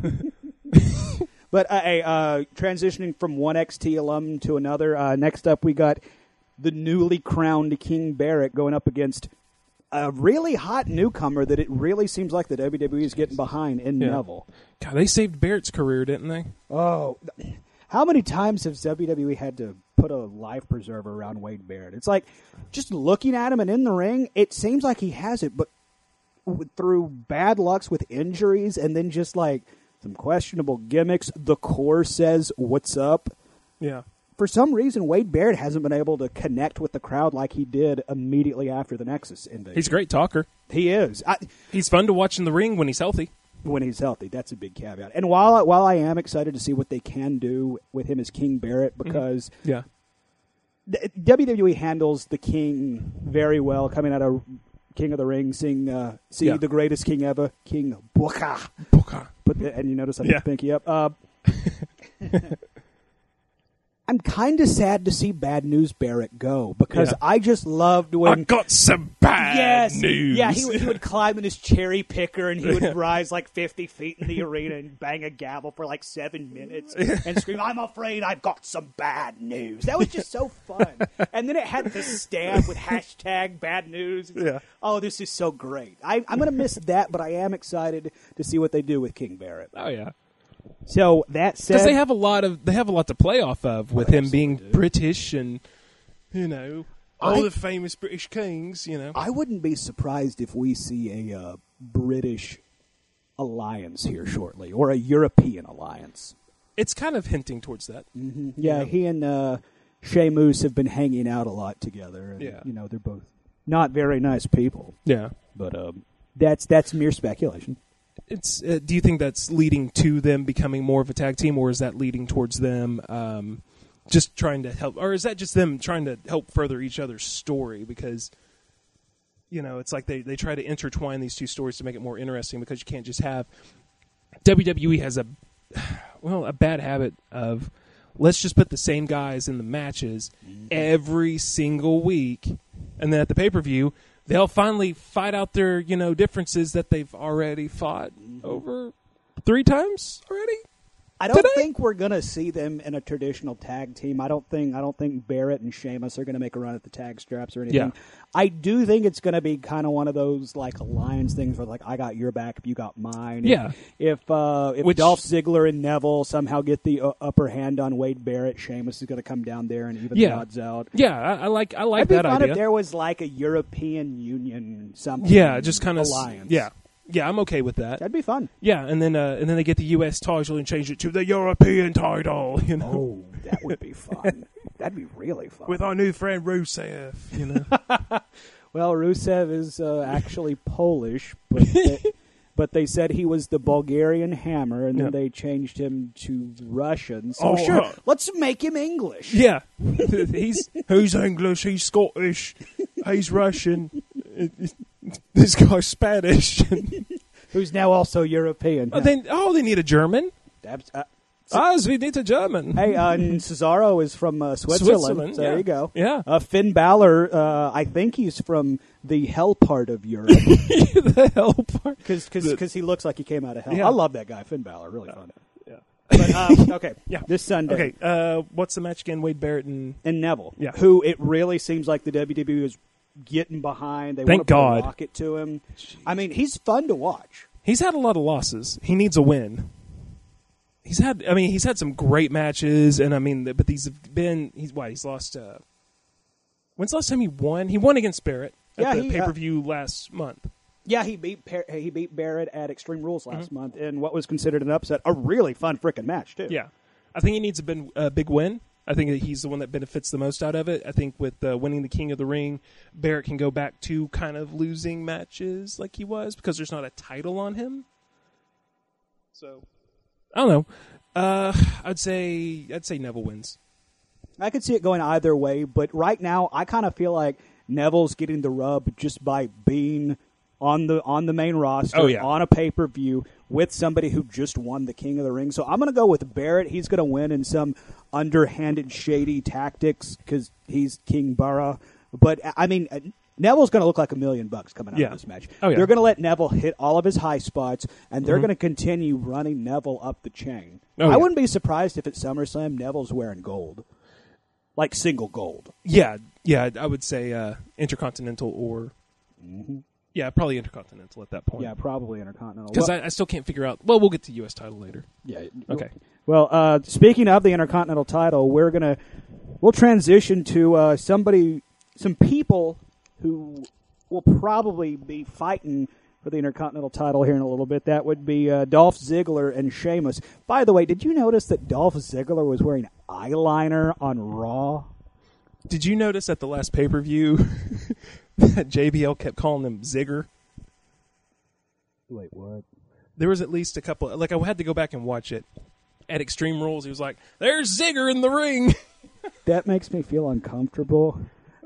But uh, hey, uh, transitioning from one X T alum to another, uh, next up we got the newly crowned King Barrett going up against a really hot newcomer that it really seems like the W W E is getting behind in Yeah. Neville. God, they saved Barrett's career, didn't they? Oh, how many times has W W E had to put a life preserver around Wade Barrett? It's like, just looking at him and in the ring, it seems like he has it, but through bad lucks with injuries and then just like some questionable gimmicks, the core says, "What's up?" Yeah. For some reason, Wade Barrett hasn't been able to connect with the crowd like he did immediately after the Nexus invasion. He's a great talker. He is. I, He's fun to watch in the ring when he's healthy. when he's healthy, that's a big caveat. And while I, while I am excited to see what they can do with him as King Barrett, because Yeah. the, W W E handles the King very well, coming out of King of the Ring, seeing uh, see Yeah. the greatest King ever, King Booker. Booker. Put the, and you notice I put Yeah. the pinky up. Uh, I'm kind of sad to see Bad News Barrett go because Yeah. I just loved when I got some bad yes, news. yeah, he, would- he would climb in his cherry picker and he would rise like fifty feet in the arena and bang a gavel for like seven minutes and scream, "I'm afraid I've got some bad news." That was just so fun. And then it had the stamp with hashtag bad news. Yeah. Oh, this is so great. I, I'm going to miss that, but I am excited to see what they do with King Barrett. Oh yeah. So that said, Because they have a lot of they have a lot to play off of with Oh, him being absolutely do. British and you know all I- the famous British kings. You know. I wouldn't be surprised if we see a uh, British alliance here shortly, or a European alliance. It's kind of hinting towards that. Mm-hmm. Yeah, he and uh, Sheamus have been hanging out a lot together. And, Yeah. you know, they're both not very nice people, Yeah. but um, that's that's mere speculation. It's. Uh, do you think that's leading to them becoming more of a tag team, or is that leading towards them um, just trying to help, or is that just them trying to help further each other's story? Because you know, it's like they, they try to intertwine these two stories to make it more interesting. Because you can't just have W W E has a well a bad habit of let's just put the same guys in the matches every single week, and then at the pay per view they'll finally fight out their, you know, differences that they've already fought over three times already. I don't Today? think we're gonna see them in a traditional tag team. I don't think I don't think Barrett and Sheamus are gonna make a run at the tag straps or anything. Yeah. I do think it's gonna be kind of one of those like alliance things where like I got your back if you got mine. Yeah. If if, uh, if Which- Dolph Ziggler and Neville somehow get the uh, upper hand on Wade Barrett, Sheamus is gonna come down there and even Yeah. the odds out. Yeah, I, I like I like It'd be that fun idea. if there was like a European Union something. Yeah, just kind of alliance. Yeah, yeah, I'm okay with that. That'd be fun. Yeah, and then uh, and then they get the U S title and change it to the European title. You know, Oh, that would be fun. That'd be really fun. with our new friend Rusev. You know, Well, Rusev is uh, actually Polish, but they, but they said he was the Bulgarian Hammer, and then Yeah. they changed him to Russian. So Oh, sure, uh, let's make him English. yeah, he's he's English, he's Scottish, he's Russian. This guy's Spanish. Who's now also European. oh, they oh they need a German. Abs- uh, Ah, we need a German. hey, uh, and Cesaro is from uh, Switzerland. Switzerland, so there yeah. you go. Yeah. Uh, Finn Balor, uh, I think he's from the hell part of Europe the hell part. because he looks like he came out of hell. Yeah. I love that guy, Finn Balor. Really fun. Yeah. But, um, okay, Yeah. this Sunday. Okay. Uh, what's the match again? Wade Barrett and and Neville, Yeah. who it really seems like the W W E is getting behind. They Thank want to put God. a rocket to him. I mean, he's fun to watch. he's had a lot of losses. He needs a win. He's had, I mean, he's had some great matches, and I mean, but these have been. He's why he's lost. Uh, when's the last time he won? He won against Barrett at Yeah, the he, pay per view last month. Yeah, he beat Par- he beat Barrett at Extreme Rules last Mm-hmm. month in what was considered an upset. A really fun freaking match too. Yeah, I think he needs a, bin, a big win. I think that he's the one that benefits the most out of it. I think with uh, winning the King of the Ring, Barrett can go back to kind of losing matches like he was because there's not a title on him. So, I don't know. Uh, I'd say I'd say Neville wins. I could see it going either way, but right now I kind of feel like Neville's getting the rub just by being on the on the main roster, Oh, yeah. on a pay per view with somebody who just won the King of the Ring. So I'm going to go with Barrett. He's going to win in some underhanded, shady tactics because he's King Burra. But I mean, uh, Neville's going to look like a million bucks coming out Yeah. of this match. Oh, yeah. They're going to let Neville hit all of his high spots, and they're Mhm. going to continue running Neville up the chain. Oh, I yeah. wouldn't be surprised if at SummerSlam Neville's wearing gold, like single gold. Yeah, yeah, I would say uh, Intercontinental or yeah, probably Intercontinental at that point. Yeah, probably Intercontinental. because Well- I, I still can't figure out. Well, we'll get to U S title later. Yeah. Okay. Well, uh, speaking of the Intercontinental title, we're gonna we'll transition to uh, somebody, some people who will probably be fighting for the Intercontinental title here in a little bit. That would be uh, Dolph Ziggler and Sheamus. By the way, did you notice that Dolph Ziggler was wearing eyeliner on Raw? Did you notice at the last pay per view that J B L kept calling him Zigger? Wait, what? There was at least a couple. Like I had to go back and watch it. At Extreme Rules, he was like, "There's Zigger in the ring." That makes me feel uncomfortable.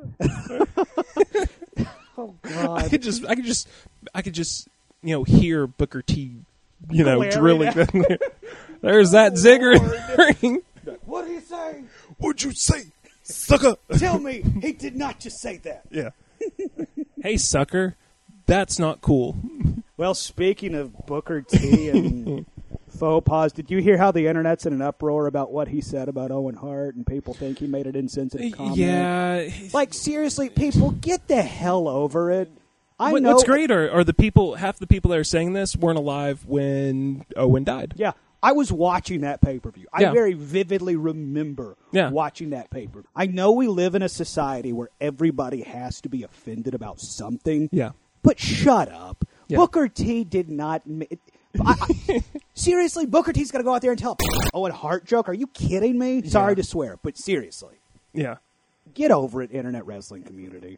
Oh I God! could just, I could just, I could just, you know, hear Booker T, you know, Glaring drilling. at- There's that Zigger in the ring. What did he say? What'd you say, sucker? Tell me he did not just say that. Yeah. Hey, sucker, that's not cool. Well, speaking of Booker T and faux pas, did you hear how the internet's in an uproar about what he said about Owen Hart, and people think he made an insensitive comment? Yeah. Like, seriously, people, get the hell over it. I What, know. what's great are, are the people, half the people that are saying this weren't alive when Owen died. Yeah, I was watching that pay-per-view. I Yeah. very vividly remember Yeah. watching that pay-per-view. I know we live in a society where everybody has to be offended about something. Yeah. But shut up. Yeah. Booker T did not. Ma- I, I, seriously, Booker T's going to go out there and tell a Owen Hart joke? Are you kidding me? Sorry Yeah. to swear, but seriously, Yeah. get over it, internet wrestling community.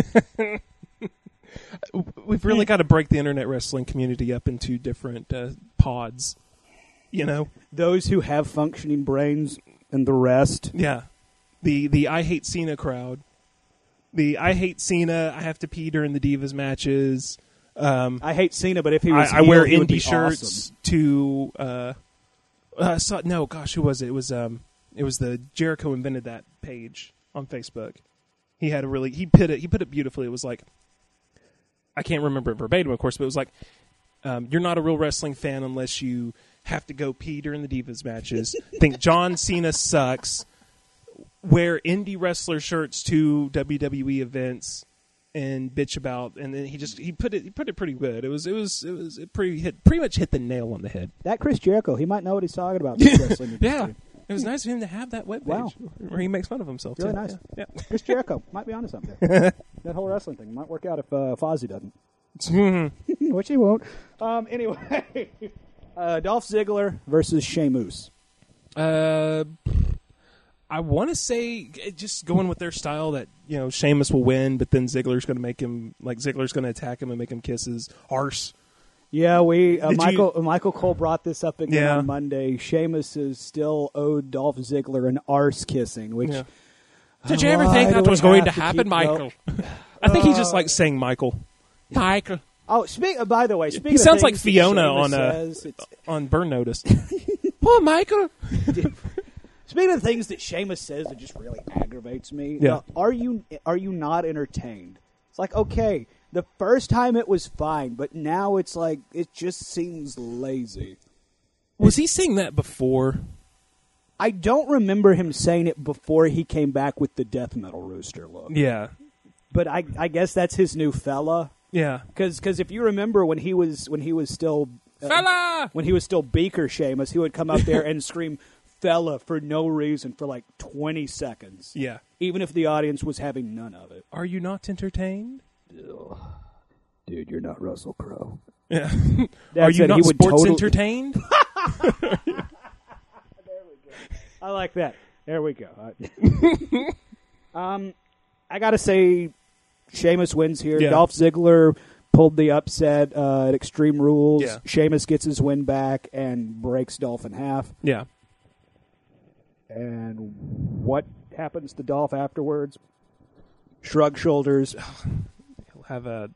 We've really got to break the internet wrestling community up into different uh, pods. You know? Those who have functioning brains and the rest. Yeah. The the I Hate Cena crowd. The I Hate Cena, I have to pee during the Divas matches. Um, I hate Cena, but if he was I, I heel, wear he would indie be shirts awesome. to. Uh, uh, saw, no, gosh, who was it? It was um, it was the Jericho invented that page on Facebook. He had a really he put it he put it beautifully. It was like, I can't remember it verbatim, of course, but it was like, um, you're not a real wrestling fan unless you have to go pee during the Divas matches. Think John Cena sucks. Wear indie wrestler shirts to W W E events and bitch about, and then he just he put it he put it pretty good. It was it was it was it pretty hit pretty much hit the nail on the head. That Chris Jericho, he might know what he's talking about. In the wrestling Yeah, industry. it was nice of him to have that webpage Wow. where he makes fun of himself. Really too. nice. Yeah. Chris Jericho might be onto something. That whole wrestling thing might work out if uh, Fozzy doesn't, Yeah. which he won't. Um, anyway, uh, Dolph Ziggler versus Sheamus. uh, I want to say just going with their style that you know Sheamus will win, but then Ziggler's going to make him like Ziggler's going to attack him and make him kiss his arse. Yeah, we uh, Did Michael you- Michael Cole brought this up again Yeah. on Monday. Sheamus is still owed Dolph Ziggler an arse kissing, which. Yeah. Did you ever Why think do that we was going have to to happen, keep Michael? I think he just likes saying Michael. Michael Oh, speak. Uh, by the way, speaking He of sounds like things that Fiona Sheamus on uh, says, it's- on Burn Notice. Oh, Michael. Speaking of things that Sheamus says that just really aggravates me, Yeah. uh, are you are you not entertained? It's like, okay, the first time it was fine, but now it's like it just seems lazy. Was he saying that before? I don't remember him saying it before he came back with the death metal rooster look, Yeah. but I, I guess that's his new fella. Yeah. Because if you remember when he was when he was still uh, Fella! when he was still Beaker Sheamus, he would come up there and scream "fella" for no reason for like twenty seconds. Yeah. Even if the audience was having none of it. Are you not entertained? Dude, you're not Russell Crowe. Yeah. That Are you said, not he would sports totally- entertained? I like that. There we go. um, I got to say, Sheamus wins here. Yeah. Dolph Ziggler pulled the upset uh, at Extreme Rules. Yeah. Sheamus gets his win back and breaks Dolph in half. Yeah. And what happens to Dolph afterwards? Shrug shoulders. He'll have a...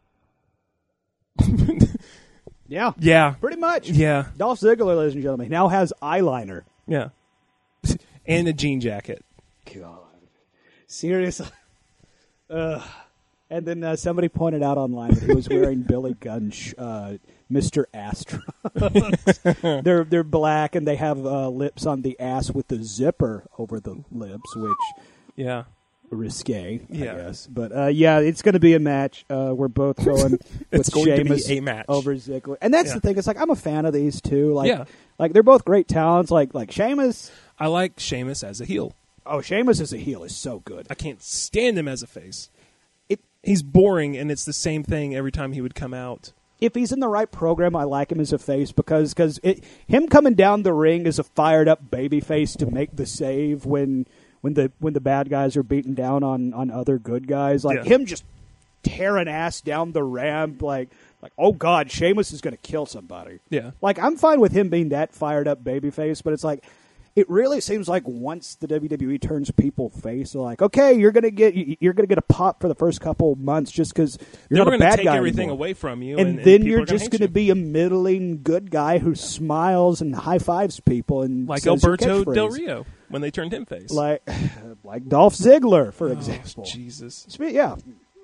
Yeah, Yeah. pretty much. Yeah. Dolph Ziggler, ladies and gentlemen, now has eyeliner. Yeah. And a jean jacket. God. Seriously. Ugh. And then uh, somebody pointed out online that he was wearing Billy Gunn's uh, Mister Astro. they're they're black and they have uh, lips on the ass with the zipper over the lips, which Yeah. risque, Yeah. I guess. But uh, yeah, it's going to be a match. Uh, we're both going It's with going to be Sheamus a match. over Ziggler, and that's Yeah. the thing. It's like I'm a fan of these two. Like, Yeah. like they're both great talents. Like like Sheamus. I like Sheamus as a heel. Oh, Sheamus as a heel is so good. I can't stand him as a face. It, He's boring, and it's the same thing every time he would come out. if he's in the right program, I like him as a face because because him coming down the ring as a fired up baby face to make the save when when the when the bad guys are beating down on, on other good guys, like Yeah. him just tearing ass down the ramp, like like oh god, Sheamus is going to kill somebody. Yeah. Like I'm fine with him being that fired up baby face, but it's like. It really seems like once the W W E turns people face, they're like, okay, you're gonna get you're gonna get a pop for the first couple months just because you're Then not we're a going bad to take guy everything anymore. away from you, and, and, and then people you're are gonna just hate going to you. be a middling good guy who smiles and high fives people and like says your Alberto Del catchphrase. Rio when they turned him face. like like Dolph Ziggler, for Oh, example. Jesus. Spe- Yeah.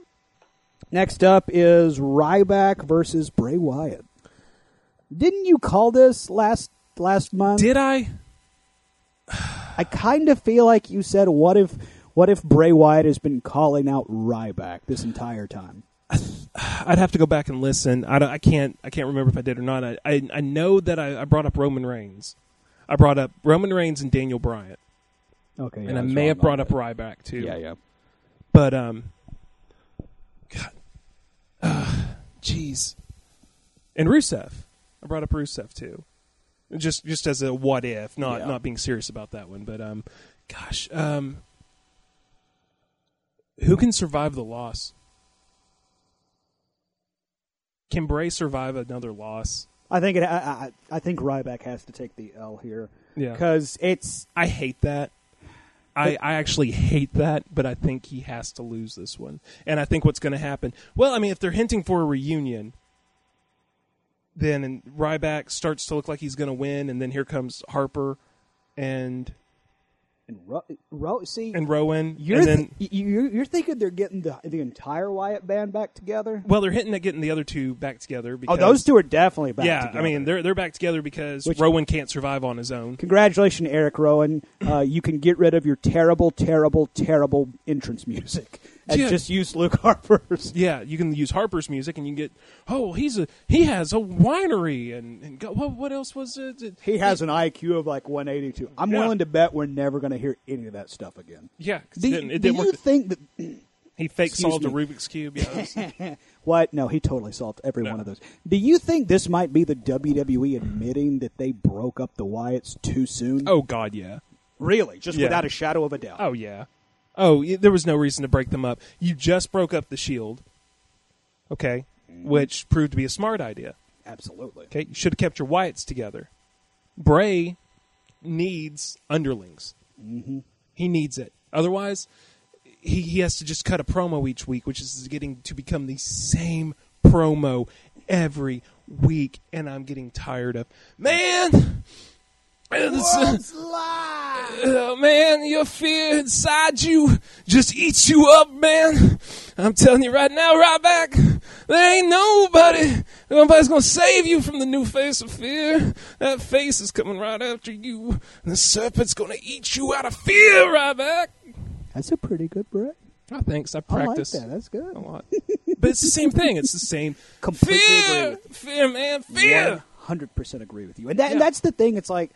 Next up is Ryback versus Bray Wyatt. Didn't you call this last last month? Did I? I kind of feel like you said, "What if, what if Bray Wyatt has been calling out Ryback this entire time?" I'd have to go back and listen. I, don't- I can't. I can't remember if I did or not. I I, I know that I, I brought up Roman Reigns. I brought up Roman Reigns and Daniel Bryan, Okay, and I may have brought up Ryback too. Yeah, yeah. But um, God, uh, jeez, and Rusev. I brought up Rusev too, just just as a what if, not Yeah. not being serious about that one. But um, gosh, um, who can survive the loss? Can Bray survive another loss? I think it. I, I, I think Ryback has to take the L here Yeah, because it's. I hate that. I, I actually hate that, but I think he has to lose this one. And I think what's going to happen... Well, I mean, if they're hinting for a reunion, then Ryback starts to look like he's going to win, and then here comes Harper and And Ro- Ro- see, and Rowan. you're and then, th- you're, you're thinking they're getting the the entire Wyatt band back together? well, they're hitting at getting the other two back together. Because, Oh, those two are definitely back yeah, together. I mean, they're they're back together because Which- Rowan can't survive on his own. Congratulations, Eric Rowan. Uh, you can get rid of your terrible, terrible, terrible entrance music and Yeah. just use Luke Harper's. Yeah, you can use Harper's music, and you can get. Oh, he's a he has a winery, and, and go, what what else was it? He has an I Q of like one eighty-two. I'm Yeah. willing to bet we're never going to hear any of that stuff again. Yeah, 'cause Do, it didn't, it do didn't you work. think that... He fake Excuse solved a me. Rubik's Cube. Yeah, it was- What? No, he totally solved every No. one of those. Do you think this might be the W W E admitting that they broke up the Wyatts too soon? oh God, yeah. Really? Just Yeah. without a shadow of a doubt? Oh yeah. Oh, y- there was no reason to break them up. You just broke up the Shield. Okay, which proved to be a smart idea. Absolutely. Okay, you should have kept your Wyatts together. Bray needs underlings. Mm-hmm. He needs it. Otherwise, he, he has to just cut a promo each week, which is getting to become the same promo every week, and I'm getting tired of, man, it's, uh, man, your fear inside you just eats you up, man. I'm telling you right now, right back, there ain't nobody, nobody's gonna save you from the new face of fear. That face is coming right after you, and the serpent's gonna eat you out of fear, right back. That's a pretty good break. Oh, thanks. I I like practice that. That's good. a lot, but it's the same thing. It's the same Completely agree fear, with you. fear, man, fear. one hundred percent agree with you. And, that, Yeah. and that's the thing. It's like,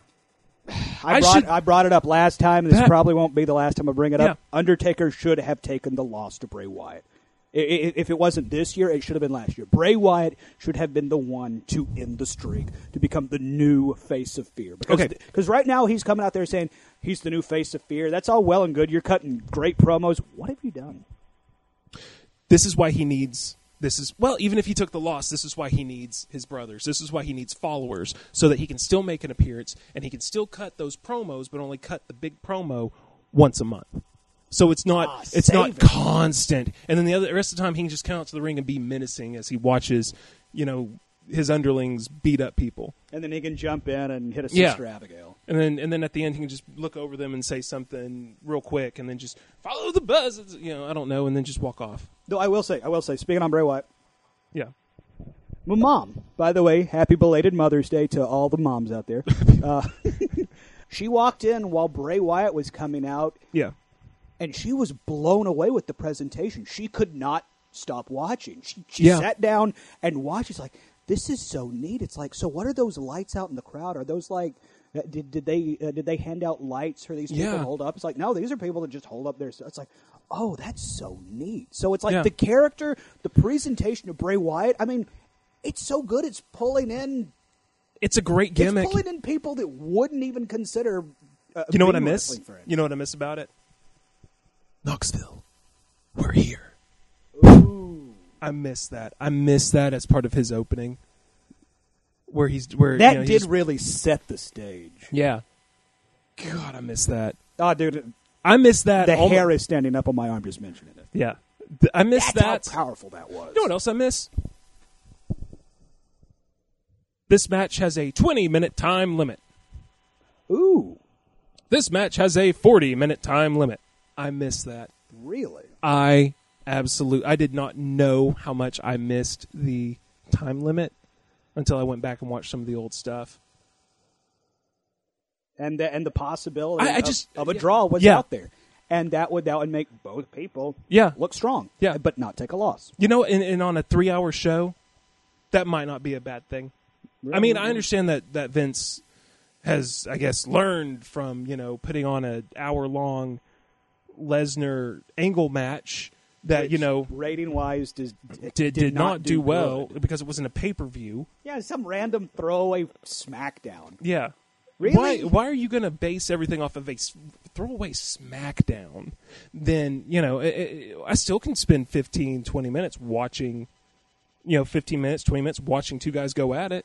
I, I brought, should- I brought it up last time, and this That- probably won't be the last time I bring it up. Yeah. Undertaker should have taken the loss to Bray Wyatt. I- I- If it wasn't this year, it should have been last year. Bray Wyatt should have been the one to end the streak, to become the new face of fear. Because Okay. Because right now he's coming out there saying he's the new face of fear. That's all well and good. You're cutting great promos. What have you done? This is why he needs. This is well, even if he took the loss, this is why he needs his brothers. This is why he needs followers, so that he can still make an appearance and he can still cut those promos, but only cut the big promo once a month. So it's not Ah, it's save not it. constant. And then the other the rest of the time he can just come out to the ring and be menacing as he watches, you know, his underlings beat up people. And then he can jump in and hit a Yeah. Sister Abigail. And then and then at the end he can just look over them and say something real quick and then just follow the buzz, you know, I don't know, and then just walk off. Though I will say, I will say, speaking on Bray Wyatt, Yeah. my mom, by the way, happy belated Mother's Day to all the moms out there. uh, she walked in while Bray Wyatt was coming out, Yeah. and she was blown away with the presentation. She could not stop watching. She, she Yeah. sat down and watched. She's like, "This is so neat." It's like, so what are those lights out in the crowd? Are those like, uh, did did they uh, did they hand out lights for these people Yeah. to hold up? It's like, no, these are people that just hold up their stuff. It's like, oh, that's so neat. So it's like Yeah. the character, the presentation of Bray Wyatt. I mean, it's so good. It's pulling in. It's a great gimmick. It's pulling in people that wouldn't even consider. Uh, You know what I being miss? wrestling fans. You know what I miss about it? Knoxville. We're here. Ooh. I miss that. I miss that as part of his opening. Where he's where That you know, did he's- really set the stage. Yeah. God, I miss that. Oh, dude, I miss that. the almo- hair is standing up on my arm just mentioning it. Yeah. Th- I miss That's that. how powerful that was. You know what else I miss? This match has a twenty minute time limit. Ooh, This match has a forty minute time limit. I miss that. really? I absolutely I did not know how much I missed the time limit until I went back and watched some of the old stuff. And the, and the possibility I- I of, just- of a yeah. draw was Yeah. out there, and that would that would make both people Yeah. look strong. Yeah. but not take a loss. You know, and, and on a three hour show, that might not be a bad thing. I mean, I understand that, that Vince has, I guess, learned from, you know, putting on an hour long Lesnar Angle match that, Which, you know, rating wise, did, did, did, not, do, well good. because it wasn't a pay per view. Yeah, some random throwaway SmackDown. Yeah. Really? Why why are you going to base everything off of a s- throwaway SmackDown? Then, you know, it, it, I still can spend fifteen, twenty minutes watching, you know, fifteen minutes, twenty minutes watching two guys go at it.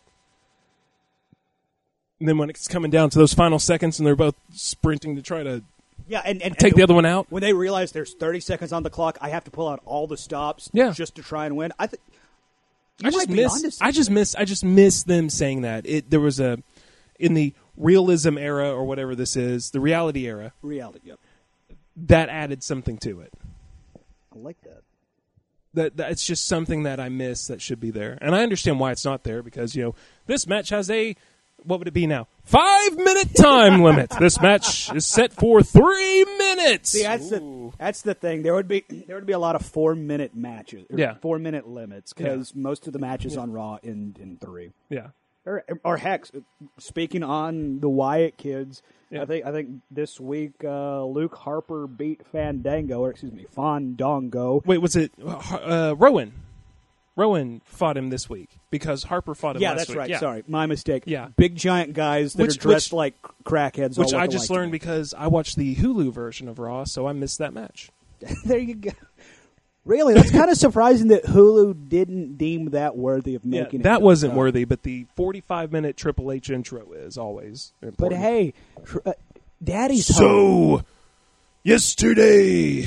And then when it's coming down to those final seconds and they're both sprinting to try to Yeah, and, and take and the other one out. when they realize there's thirty seconds on the clock, I have to pull out all the stops Yeah. just to try and win. I think I just miss I just miss I just miss them saying that. It there was a in the realism era or whatever this is, the reality era, Reality, yep. that added something to it. I like that. That, that it's just something that I miss that should be there. And I understand why it's not there because, you know, this match has a, what would it be now? Five minute time limit. This match is set for three minutes. See, that's the that's the thing. There would be there would be a lot of four minute matches, or Yeah. four minute limits, because Yeah. most of the matches on Raw end in three. Yeah. Or, or heck, speaking on the Wyatt kids, Yeah. I think I think this week uh, Luke Harper beat Fandango, or excuse me, Fandango. Wait, was it uh, Rowan? Rowan fought him this week because Harper fought him Yeah, last that's week. right. Yeah. Sorry, my mistake. Yeah. Big giant guys that Which- are dressed which- like crackheads. Which all I look just alike learned to me. because I watched the Hulu version of Raw, so I missed that match. There you go. Really, that's kind of surprising that Hulu didn't deem that worthy of Yeah, making it. that wasn't Uh, worthy, but the forty-five minute Triple H intro is always But important. hey, tr- uh, Daddy's home. So, yesterday,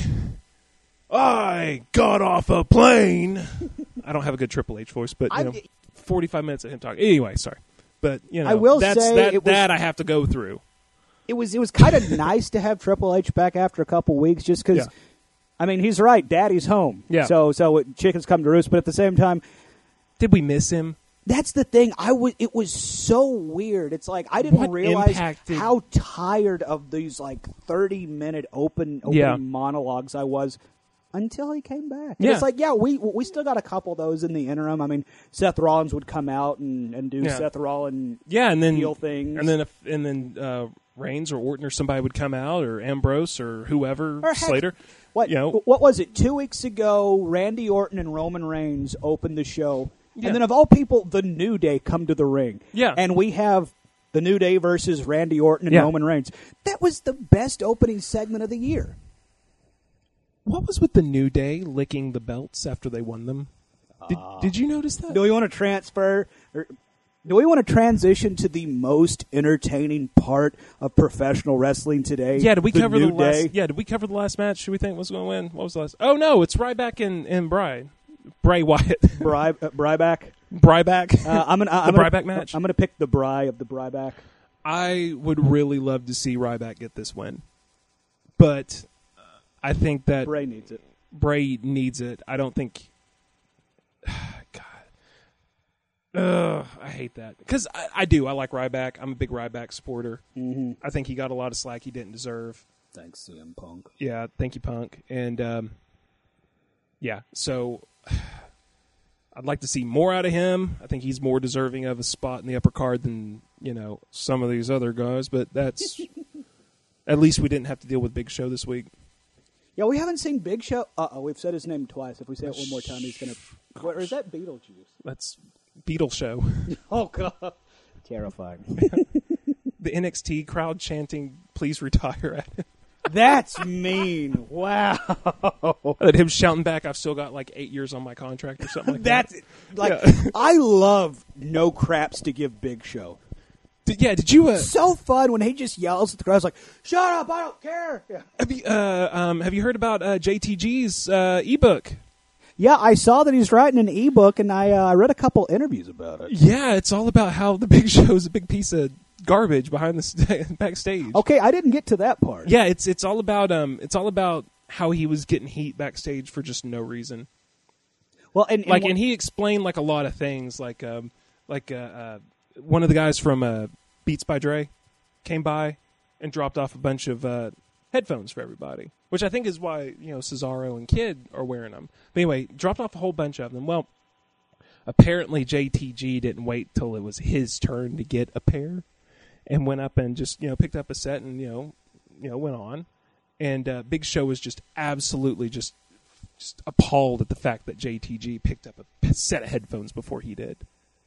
I got off a plane. I don't have a good Triple H voice, but you I'm- know, forty-five minutes of him talking. Anyway, sorry, but you know, I will that's, say that it was- that I have to go through. It was it was kind of nice to have Triple H back after a couple weeks, just because. Yeah. I mean, he's right. Daddy's home. Yeah. So so it, chickens come to roost, but at the same time, Did we miss him? that's the thing. I was. It was so weird. It's like I didn't What realize impacted- how tired of these like thirty minute open opening Yeah. monologues I was until he came back. And Yeah. It's like yeah, we we still got a couple of those in the interim. I mean, Seth Rollins would come out and, and do Yeah. Seth Rollins. Yeah, and then heel things. and then if, and then uh, Reigns or Orton or somebody would come out, or Ambrose or whoever, Or heck, Slater. What You know, what was it? Two weeks ago, Randy Orton and Roman Reigns opened the show, Yeah. and then of all people, the New Day come to the ring. Yeah. and we have the New Day versus Randy Orton and Yeah. Roman Reigns. That was the best opening segment of the year. what was with the New Day licking the belts after they won them? Did, did you notice that? Do we want to transfer? Or, do we want to transition to the most entertaining part of professional wrestling today? Yeah, did we the cover New the last? Day? Yeah, did we cover the last match? Who we think was going to win? What was the last? Oh no, it's Ryback and and Bray, Bray Wyatt, Bry, uh, Bryback. Bryback. Uh, I'm gonna. I'm The gonna, Ryback match? I'm going to pick the Bry of the Bryback. I would really love to see Ryback get this win, but uh, I think that Bray needs it. Bray needs it. I don't think. God, Ugh, I hate that because I, I do. I like Ryback. I'm a big Ryback supporter. Mm-hmm. I think he got a lot of slack he didn't deserve. Thanks, C M Punk. Yeah, thank you, Punk. And um, yeah, so I'd like to see more out of him. I think he's more deserving of a spot in the upper card than, you know, some of these other guys. But that's at least we didn't have to deal with Big Show this week. Yeah, we haven't seen Big Show. Uh oh, we've said his name twice. If we say it one more time, he's gonna. What, or is that Beetlejuice? That's Beetle Show. Oh god, terrifying. The N X T crowd chanting, "Please retire!" at him. That's mean. Wow. And him shouting back, "I've still got like eight years on my contract" or something like that. That's like Yeah. I love no craps to give Big Show. Did, yeah, did you? Uh, So fun when he just yells at the crowd, like, "Shut up! I don't care." Yeah. have you? Uh, um, have you heard about uh, J T G's uh, ebook? Yeah, I saw that he's writing an ebook, and I uh, I read a couple interviews about it. Yeah, it's all about how the Big Show is a big piece of garbage behind the st- backstage. Okay, I didn't get to that part. Yeah, it's it's all about um, it's all about how he was getting heat backstage for just no reason. Well, and, and Like, wh- and he explained like a lot of things. Like, um, like uh, uh, one of the guys from uh, Beats by Dre came by and dropped off a bunch of uh, headphones for everybody, which I think is why, you know, Cesaro and Kid are wearing them. But anyway, dropped off a whole bunch of them. Well, apparently J T G didn't wait till it was his turn to get a pair, and went up and just, you know, picked up a set and, you know, you know, went on. And uh, Big Show was just absolutely just just appalled at the fact that J T G picked up a set of headphones before he did.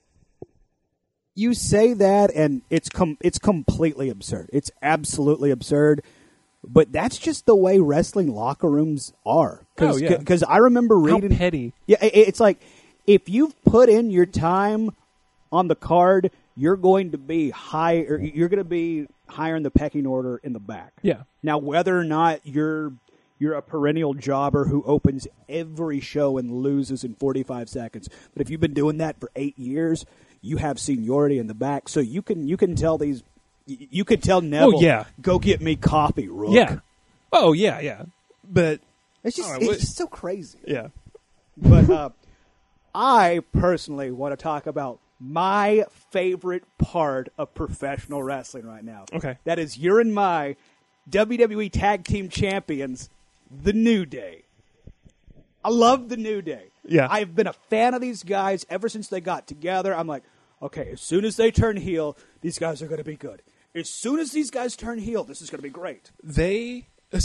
you say that, and it's com- it's completely absurd. It's absolutely absurd. But that's just the way wrestling locker rooms are. Cause, Oh, yeah. Because I remember How reading. petty. Yeah, it- it's like if you've put in your time on the card, you're going to be high. Or you're going to be higher in the pecking order in the back. Yeah. Now, whether or not you're you're a perennial jobber who opens every show and loses in forty-five seconds, but if you've been doing that for eight years, you have seniority in the back, so you can you can tell these y- you could tell Neville, Oh, yeah. go get me coffee, Rook. Yeah. Oh, yeah, yeah. But, It's just, Oh, it's what- just so crazy. yeah. But uh, I personally want to talk about my favorite part of professional wrestling right now. Okay. That is your and my W W E Tag Team Champions, The New Day. I love The New Day. Yeah. I've been a fan of these guys ever since they got together. I'm like, okay, as soon as they turn heel, these guys are going to be good. As soon as these guys turn heel, this is going to be great. They,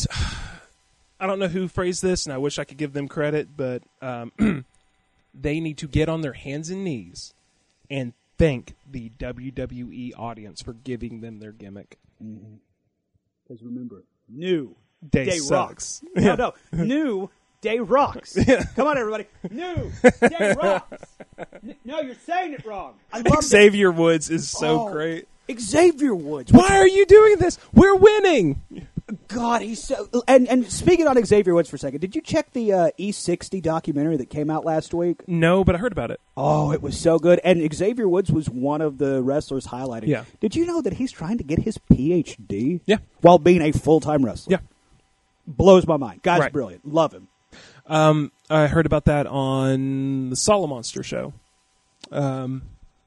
I don't know who phrased this, and I wish I could give them credit, but um, they need to get on their hands and knees and thank the W W E audience for giving them their gimmick. Because remember, New Day Day, sucks. rocks. No, no, New Day rocks. Come on, everybody. New Day rocks. N- no, you're saying it wrong. I love Xavier Woods is so Oh. great. that. Xavier Woods. Why are you doing this? We're winning. God, he's so. And and speaking on Xavier Woods for a second, did you check the uh, E sixty documentary that came out last week? No, but I heard about it. Oh, it was so good. And Xavier Woods was one of the wrestlers highlighted. Yeah. Did you know that he's trying to get his P H D? Yeah. While being a full time wrestler. Yeah. Blows my mind. Guy's Right. brilliant. Love him. Um, I heard about that on the Solomonster show. Um,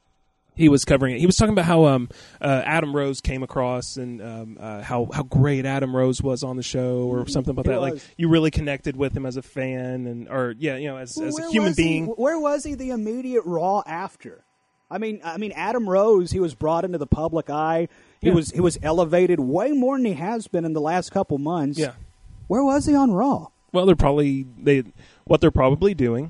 he was covering it. He was talking about how um, uh, Adam Rose came across and um, uh, how how great Adam Rose was on the show, or something about He that. Like was. you really connected with him as a fan, and or yeah, you know, as as Where a human was he- being. where was he the immediate Raw after? I mean, I mean, Adam Rose. He was brought into the public eye. He Yeah. was he was elevated way more than he has been in the last couple months. Yeah. Where was he on Raw? Well, they're probably they what they're probably doing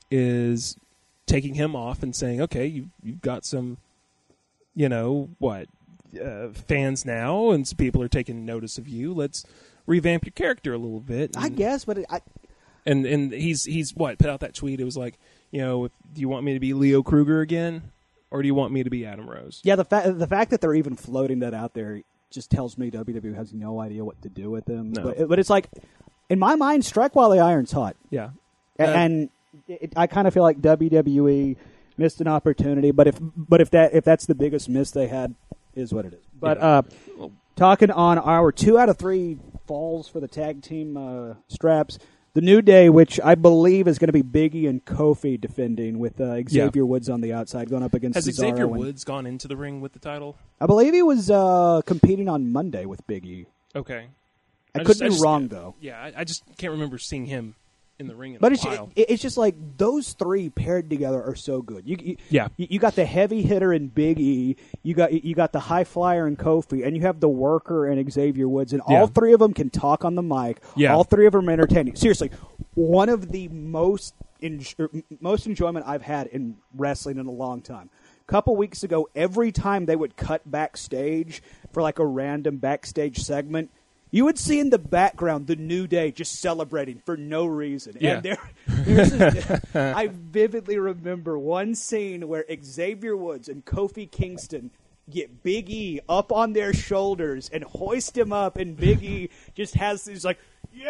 is taking him off and saying, okay, you you've got some, you know, what uh, fans now, and some people are taking notice of you. Let's revamp your character a little bit. I And- guess, but it, I, And and he's he's what put out that tweet. It was like, you know, if, do you want me to be Leo Kruger again, or do you want me to be Adam Rose? yeah, the fact the fact that they're even floating that out there just tells me W W E has no idea what to do with him. No. But, but it's like, in my mind, strike while the iron's hot. Yeah, A- Uh, and it, I kind of feel like W W E missed an opportunity. But if but if that if that's the biggest miss they had, is what it is. But Yeah. uh, talking on our two out of three falls for the tag team uh, straps, the New Day, which I believe is going to be Biggie and Kofi defending, with uh, Xavier Yeah. Woods on the outside going up against has Cesaro. Xavier and- Woods gone into the ring with the title? I believe he was uh, competing on Monday with Biggie. Okay, I, I could just- be I just- wrong though. yeah, I, I just can't remember seeing him in the ring in But a it's while. it, it's just like those three paired together are so good. You, you Yeah. you, you got the heavy hitter in Big E, you got you got the high flyer in Kofi, and you have the worker in Xavier Woods, and Yeah. all three of them can talk on the mic. Yeah. All three of them are entertaining. Seriously, one of the most en- most enjoyment I've had in wrestling in a long time. A couple weeks ago, every time they would cut backstage for like a random backstage segment, you would see in the background the New Day just celebrating for no reason. Yeah. And there, there's this, I vividly remember one scene where Xavier Woods and Kofi Kingston get Big E up on their shoulders and hoist him up, and Big E just has these like,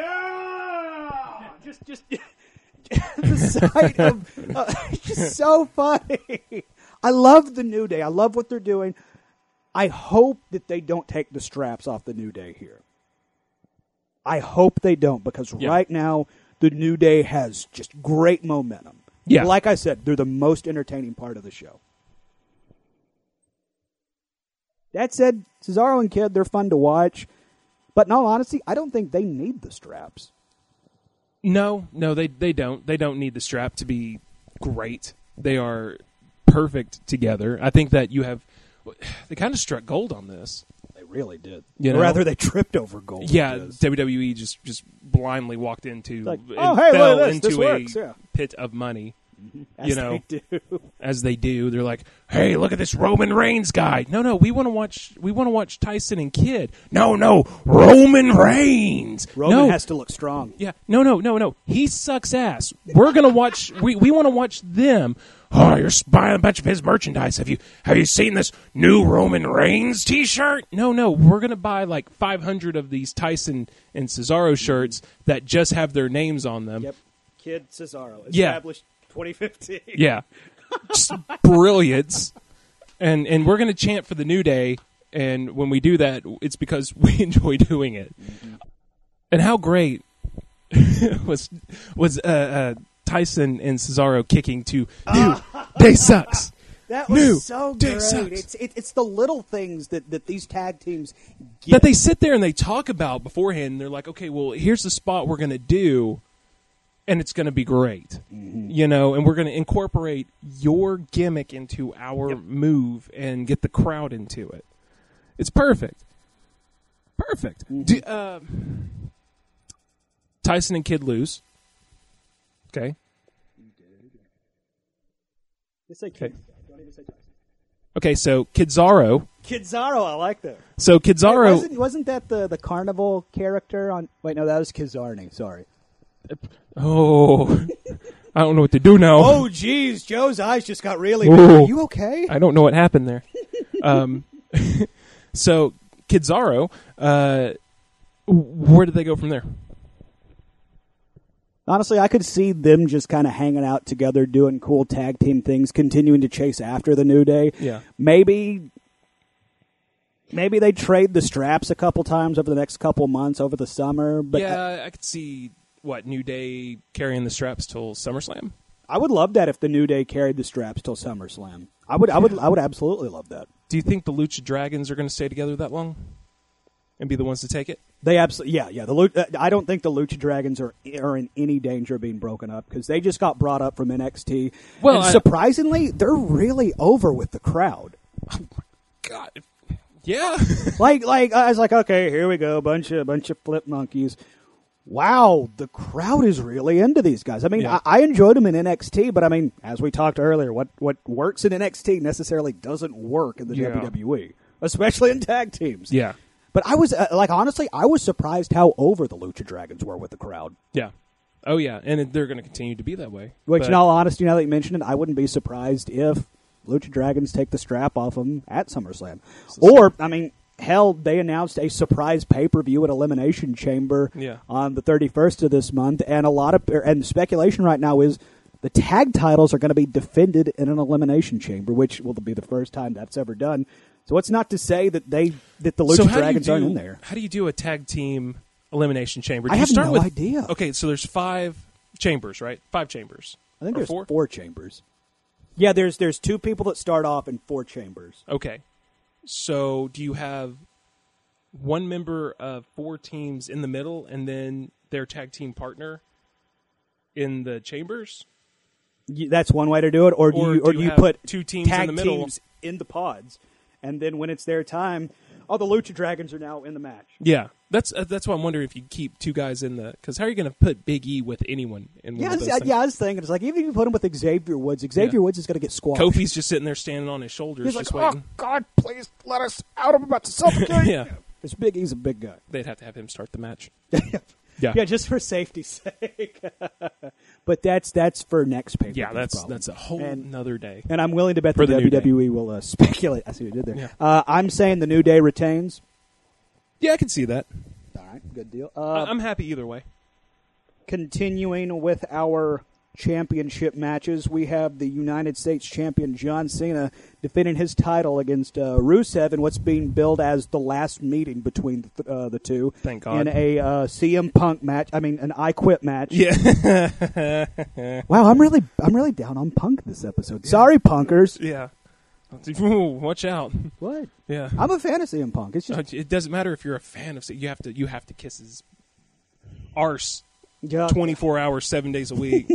yeah, just just the sight of uh, it's just so funny. I love the New Day. I love what they're doing. I hope that they don't take the straps off the New Day here. I hope they don't, because Yeah. right now the New Day has just great momentum. Yeah. Like I said, they're the most entertaining part of the show. That said, Cesaro and Kid, they're fun to watch. But in all honesty, I don't think they need the straps. No, no, they they don't. They don't need the strap to be great. They are perfect together. I think that you have. They kind of struck gold on this. They really did. You Or know? rather, they tripped over gold. Yeah, because- W W E just just blindly walked into Like, and oh, hey, look fell at this. into This a works, yeah. pit of money. as you know. they do. As they do, they're like, "Hey, look at this Roman Reigns guy." No, no, we want to watch. We want to watch Tyson and Kidd. No, no, Roman Reigns. Roman no. has to look strong. Yeah, no, no, no, no. He sucks ass. We're gonna watch. we we want to watch them. Oh, you're buying a bunch of his merchandise. Have you have you seen this new Roman Reigns T-shirt? No, no. We're gonna buy like five hundred of these Tyson and Cesaro shirts that just have their names on them. Yep. Kid Cesaro, Yeah. established twenty fifteen. Yeah, just brilliance. And and we're gonna chant for the New Day And when we do that, it's because we enjoy doing it. Mm-hmm. And how great was was uh, uh, Tyson and Cesaro kicking to New Day Sucks. That was New so Day great. Sucks. It's it, it's the little things that, that these tag teams get. That they sit there and they talk about beforehand. And they're like, okay, well, here's the spot we're going to do, and it's going to be great. Mm-hmm. You know, and we're going to incorporate your gimmick into our yep. move and get the crowd into it. It's perfect. Perfect. Mm-hmm. Do, uh, Tyson and Kid lose. Okay. Just say Kid. Don't even say Tyson. Okay, so Kidzaro. Kidzaro, I like that. So Kidzaro. Hey, wasn't, wasn't that the, the carnival character on... Wait, no, that was Kizarny. Sorry. Oh. I don't know what to do now. Oh, geez. Joe's eyes just got really... Whoa. Are you okay? I don't know what happened there. um, so, Kidzaro, uh, where did they go from there? Honestly, I could see them just kind of hanging out together, doing cool tag team things, continuing to chase after the New Day. Yeah. Maybe maybe they trade the straps a couple times over the next couple months, over the summer. But yeah, I, I could see, what, New Day carrying the straps till SummerSlam? I would love that if the New Day carried the straps till SummerSlam. I would, I would, I would absolutely love that. Do you think the Lucha Dragons are going to stay together that long and be the ones to take it? They absolutely, yeah, yeah. The I don't think the Lucha Dragons are are in any danger of being broken up because they just got brought up from N X T. Well, and I, surprisingly, they're really over with the crowd. Oh my God, yeah. like, like I was like, okay, here we go, bunch of bunch of flip monkeys. Wow, the crowd is really into these guys. I mean, yeah. I, I enjoyed them in N X T, but I mean, as we talked earlier, what what works in N X T necessarily doesn't work in the yeah. W W E, especially in tag teams. Yeah. But I was, uh, like, honestly, I was surprised how over the Lucha Dragons were with the crowd. Yeah. Oh, yeah. And it, they're going to continue to be that way. Which, but... in all honesty, now that you mention it, I wouldn't be surprised if Lucha Dragons take the strap off them at SummerSlam. Or, I mean, hell, they announced a surprise pay-per-view at Elimination Chamber yeah. on the thirty-first of this month. And a lot of, and speculation right now is the tag titles are going to be defended in an Elimination Chamber, which will be the first time that's ever done. So it's not to say that they that the Lucha so Dragons do, aren't in there. How do you do a tag team elimination chamber? Do I you have start no with, idea. Okay, so there's five chambers, right? Five chambers. I think or there's four? four chambers. Yeah, there's there's two people that start off in four chambers. Okay. So do you have one member of four teams in the middle and then their tag team partner in the chambers? You, that's one way to do it. Or do or you, or do do you you put two teams tag in the middle? teams in the pods? And then when it's their time, oh, the Lucha Dragons are now in the match. Yeah, that's uh, that's why I'm wondering if you keep two guys in the... Because how are you going to put Big E with anyone in one Yeah, of those yeah, things? yeah, I was thinking, it's like, even if you put him with Xavier Woods, Xavier Yeah. Woods is going to get squashed. Kofi's just sitting there standing on his shoulders, He's just like, waiting. oh, God, please let us out. I'm about to suffocate. Yeah. This Big E's a big guy. They'd have to have him start the match. yeah. yeah, just for safety's sake. But that's that's for next pay-per-view. Yeah, that's probably. that's a whole and, another day. And I'm willing to bet For the, the New W W E will uh, speculate. I see what you did there. Yeah. Uh, I'm saying the New Day retains. Yeah, I can see that. All right, good deal. I- Uh, I'm happy either way. continuing with our championship matches, we have the United States champion John Cena defending his title against uh, Rusev in what's being billed as the last meeting between the, uh, the two. Thank God. In a uh, C M Punk match. I mean, an I Quit match. Yeah. Wow, I'm really, I'm really down on Punk this episode. Sorry, Punkers. Yeah. Ooh, watch out. What? Yeah. I'm a fan of C M Punk. It's just It doesn't matter if you're a fan of... You have to, you have to kiss his arse yeah, twenty-four hours, seven days a week.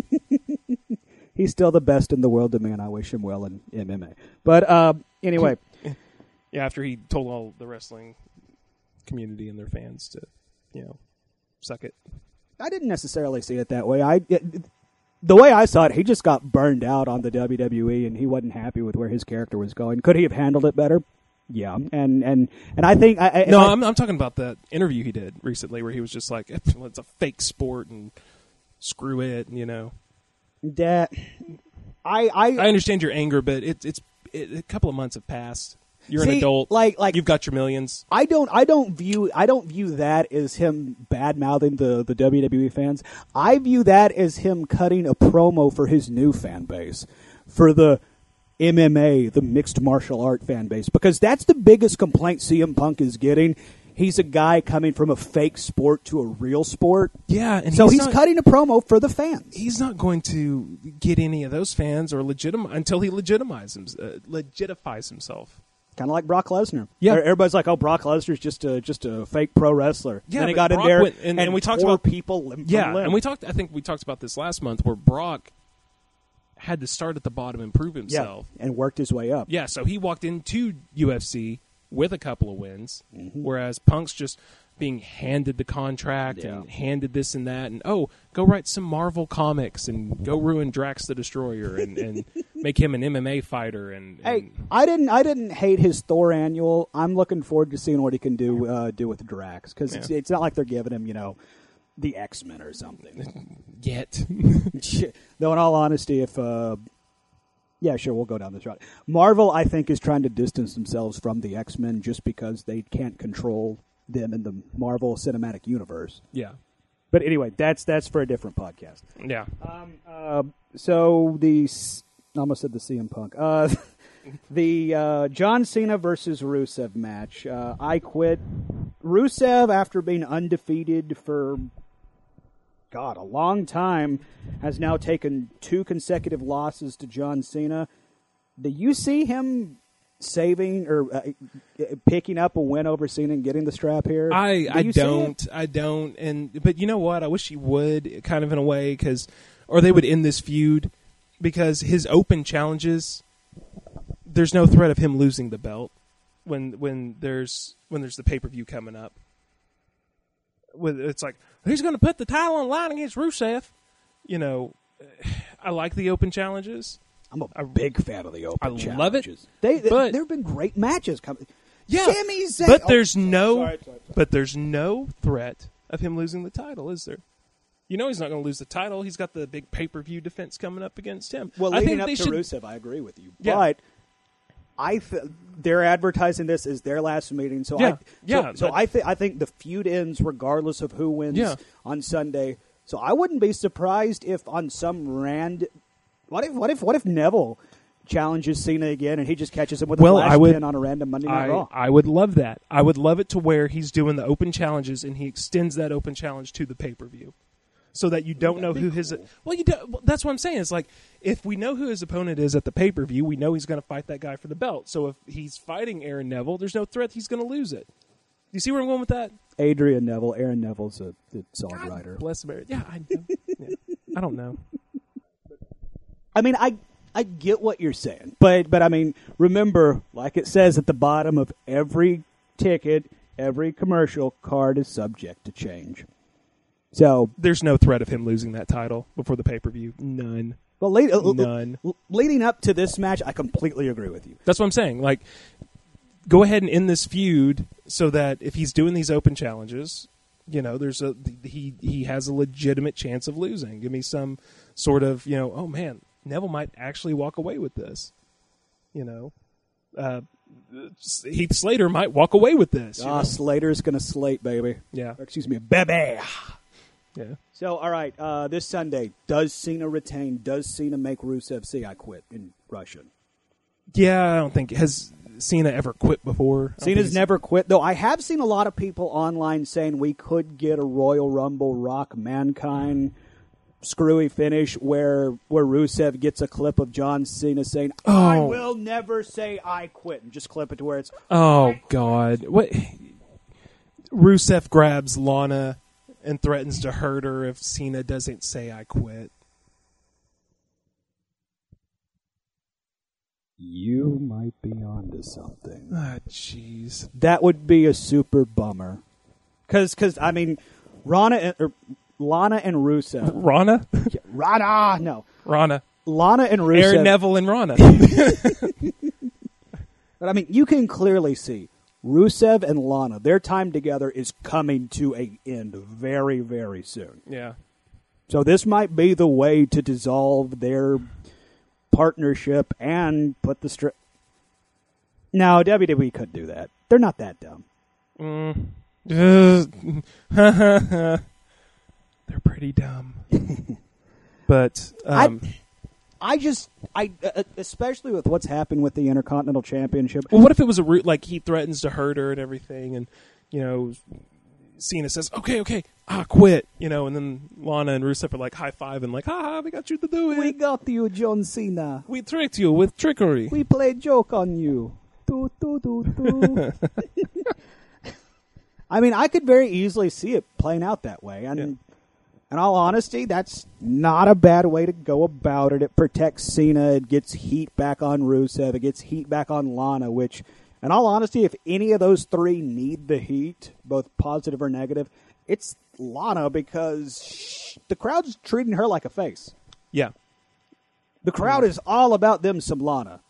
he's still the best in the world to me, and I wish him well in M M A. But uh, anyway, Yeah, after he told all the wrestling community and their fans to, you know, suck it. I didn't necessarily see it that way. I it, the way I saw it, he just got burned out on the W W E, and he wasn't happy with where his character was going. Could he have handled it better? Yeah, and and and I think I, I No, I, I'm I'm talking about that interview he did recently where he was just like, it's a fake sport and screw it, you know. that I I, I understand your anger, but it's it's it, a couple of months have passed. You're See, an adult. like- like- you've got your millions. I don't I don't view I don't view that as him bad mouthing the, the W W E fans. I view that as him cutting a promo for his new fan base. For the M M A, the mixed martial art fan base, because that's the biggest complaint C M Punk is getting. He's a guy coming from a fake sport to a real sport. Yeah, and so he's, he's not, cutting a promo for the fans. He's not going to get any of those fans or legitim until he legitimizes him, uh, legitifies himself. Kind of like Brock Lesnar. Yeah, everybody's like, "Oh, Brock Lesnar's just a just a fake pro wrestler." Yeah, then he but got Brock in there went, and, and, and we talked tore about people. Limb yeah, from limb. and we talked. I think we talked about this last month, where Brock had to start at the bottom and prove himself, yeah, and worked his way up. Yeah, so he walked into U F C with a couple of wins, mm-hmm. whereas Punk's just being handed the contract yeah. and handed this and that, and oh, go write some Marvel comics and go ruin Drax the Destroyer and, and make him an M M A fighter. And, and hey, I didn't, I didn't hate his Thor annual. I'm looking forward to seeing what he can do, uh, do with Drax, because yeah. it's, it's not like they're giving him, you know, the X-Men or something yet. Though, in all honesty, if uh, yeah, sure, we'll go down this route. Marvel, I think, is trying to distance themselves from the X-Men just because they can't control them in the Marvel Cinematic Universe. Yeah. But anyway, that's that's for a different podcast. Yeah. Um, uh, so the I almost said the C M Punk. Uh, the uh, John Cena versus Rusev match. Uh, I quit. Rusev, after being undefeated for God a long time, has now taken two consecutive losses to John Cena. Do you see him saving or uh, picking up a win over Cena and getting the strap here? I, Do I you see don't. it? I don't. And but you know what? I wish he would, kind of in a way, because or they would end this feud, because his open challenges, there's no threat of him losing the belt when when there's when there's the pay per view coming up. With it's like he's going to put the title on the line against Rusev. You know, I like the open challenges. I'm a big fan of the open I challenges. love it. They, they, but, there have been great matches coming. Yeah, Sami Zayn. but there's oh, no, sorry, sorry, sorry. but there's no threat of him losing the title, is there? You know he's not going to lose the title. He's got the big pay per view defense coming up against him. Well, I leading think up they to should, Rusev, I agree with you. Yeah. But I th- they're advertising this as their last meeting, so Yeah. I, so, Yeah, so but- I think I think the feud ends regardless of who wins Yeah. on Sunday. So I wouldn't be surprised if on some rand, what if what if what if Neville challenges Cena again and he just catches him with Well, a flash I would- pin on a random Monday Night I, Raw. I would love that. I would love it to where he's doing the open challenges and he extends that open challenge to the pay per view, so that you don't know who his. Well, you don't, well, that's what I'm saying. It's like if we know who his opponent is at the pay per view, we know he's going to fight that guy for the belt. So if he's fighting Aaron Neville, there's no threat he's going to lose it. You see where I'm going with that? Adrian Neville, Aaron Neville's a, a solid God writer. Bless America. Yeah, I know. Yeah. I don't know. I mean, I I get what you're saying, but but I mean, remember, like it says at the bottom of every ticket, every commercial, card is subject to change. So There's no threat of him losing that title before the pay per view. None. well, lead, uh, None. uh, leading up to this match, I completely agree with you. That's what I'm saying. Like, go ahead and end this feud so that if he's doing these open challenges, you know, there's a he he has a legitimate chance of losing. Give me some sort of, you know, oh man, Neville might actually walk away with this. You know, uh, Heath Slater might walk away with this. Ah, know? Slater's gonna slate, baby. Yeah, Or, excuse me, baby. yeah. So, all right, uh, this Sunday, does Cena retain? Does Cena make Rusev say "I quit" in Russian? Yeah, I don't think has Cena ever quit before. I don't think Cena's he's- never quit, though. I have seen a lot of people online saying we could get a Royal Rumble Rock Mankind screwy finish where where Rusev gets a clip of John Cena saying, "I Oh. will never say I quit," and just clip it to where it's Oh God! What? Rusev grabs Lana and threatens to hurt her if Cena doesn't say "I quit." "You might be onto something." Ah, jeez. That would be a super bummer, because because I mean, Rana and, or Lana and Rusev, Rana, Rana, no, Rana, Lana and Rusev. Aaron Neville and Rana. But I mean, you can clearly see Rusev and Lana, their time together is coming to an end very, very soon. Yeah. So this might be the way to dissolve their partnership and put the strip. No, W W E could do that. They're not that dumb. Mm. They're pretty dumb. But um, I just, I uh, especially with what's happened with the Intercontinental Championship. Well, what if it was a route like he threatens to hurt her and everything, and you know, Cena says, "Okay, okay, ah, quit," you know, and then Lana and Rusev are like high five and like, "Ha ha, we got you to do it. We got you, John Cena. We tricked you with trickery. We played joke on you." Do, do, do, do. I mean, I could very easily see it playing out that way, and. Yeah. In all honesty, that's not a bad way to go about it. It protects Cena. It gets heat back on Rusev. It gets heat back on Lana, which, in all honesty, if any of those three need the heat, both positive or negative, it's Lana because she, the crowd's treating her like a face. Yeah. The crowd is all about them some Lana.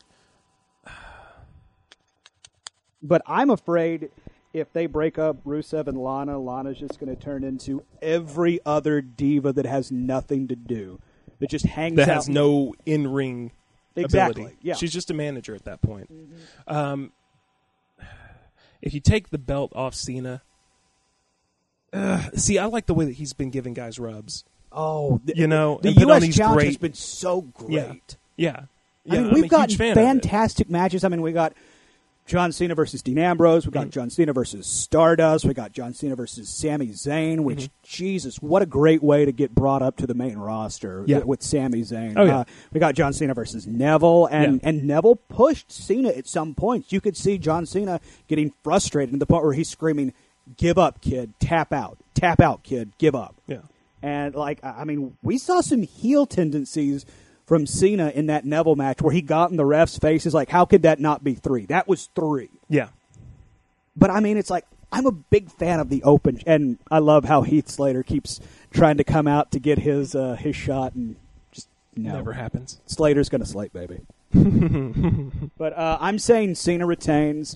But I'm afraid... if they break up Rusev and Lana, Lana's just going to turn into every other diva that has nothing to do. That just hangs that out. That has no in-ring exactly, ability. Yeah. She's just a manager at that point. Mm-hmm. Um, if you take the belt off Cena... Uh, see, I like the way that he's been giving guys rubs. Oh, the, you know, the and U S these challenge great, has been so great. Yeah. Yeah. I mean, yeah, we've I'm a got huge fan fantastic matches. I mean, we got John Cena versus Dean Ambrose. We got mm-hmm. John Cena versus Stardust. We got John Cena versus Sami Zayn, which, mm-hmm. Jesus, what a great way to get brought up to the main roster yeah. with Sami Zayn. Oh, yeah. Uh, we got John Cena versus Neville, and, yeah. and Neville pushed Cena at some points. You could see John Cena getting frustrated to the point where he's screaming, "Give up, kid. Tap out. Tap out, kid. Give up." Yeah. And, like, I mean, we saw some heel tendencies from Cena in that Neville match where he got in the ref's faces like, how could that not be three? That was three. Yeah. But, I mean, it's like, I'm a big fan of the open, and I love how Heath Slater keeps trying to come out to get his uh, his shot, and just, no. Never happens. Slater's going to slate, baby. But uh, I'm saying Cena retains.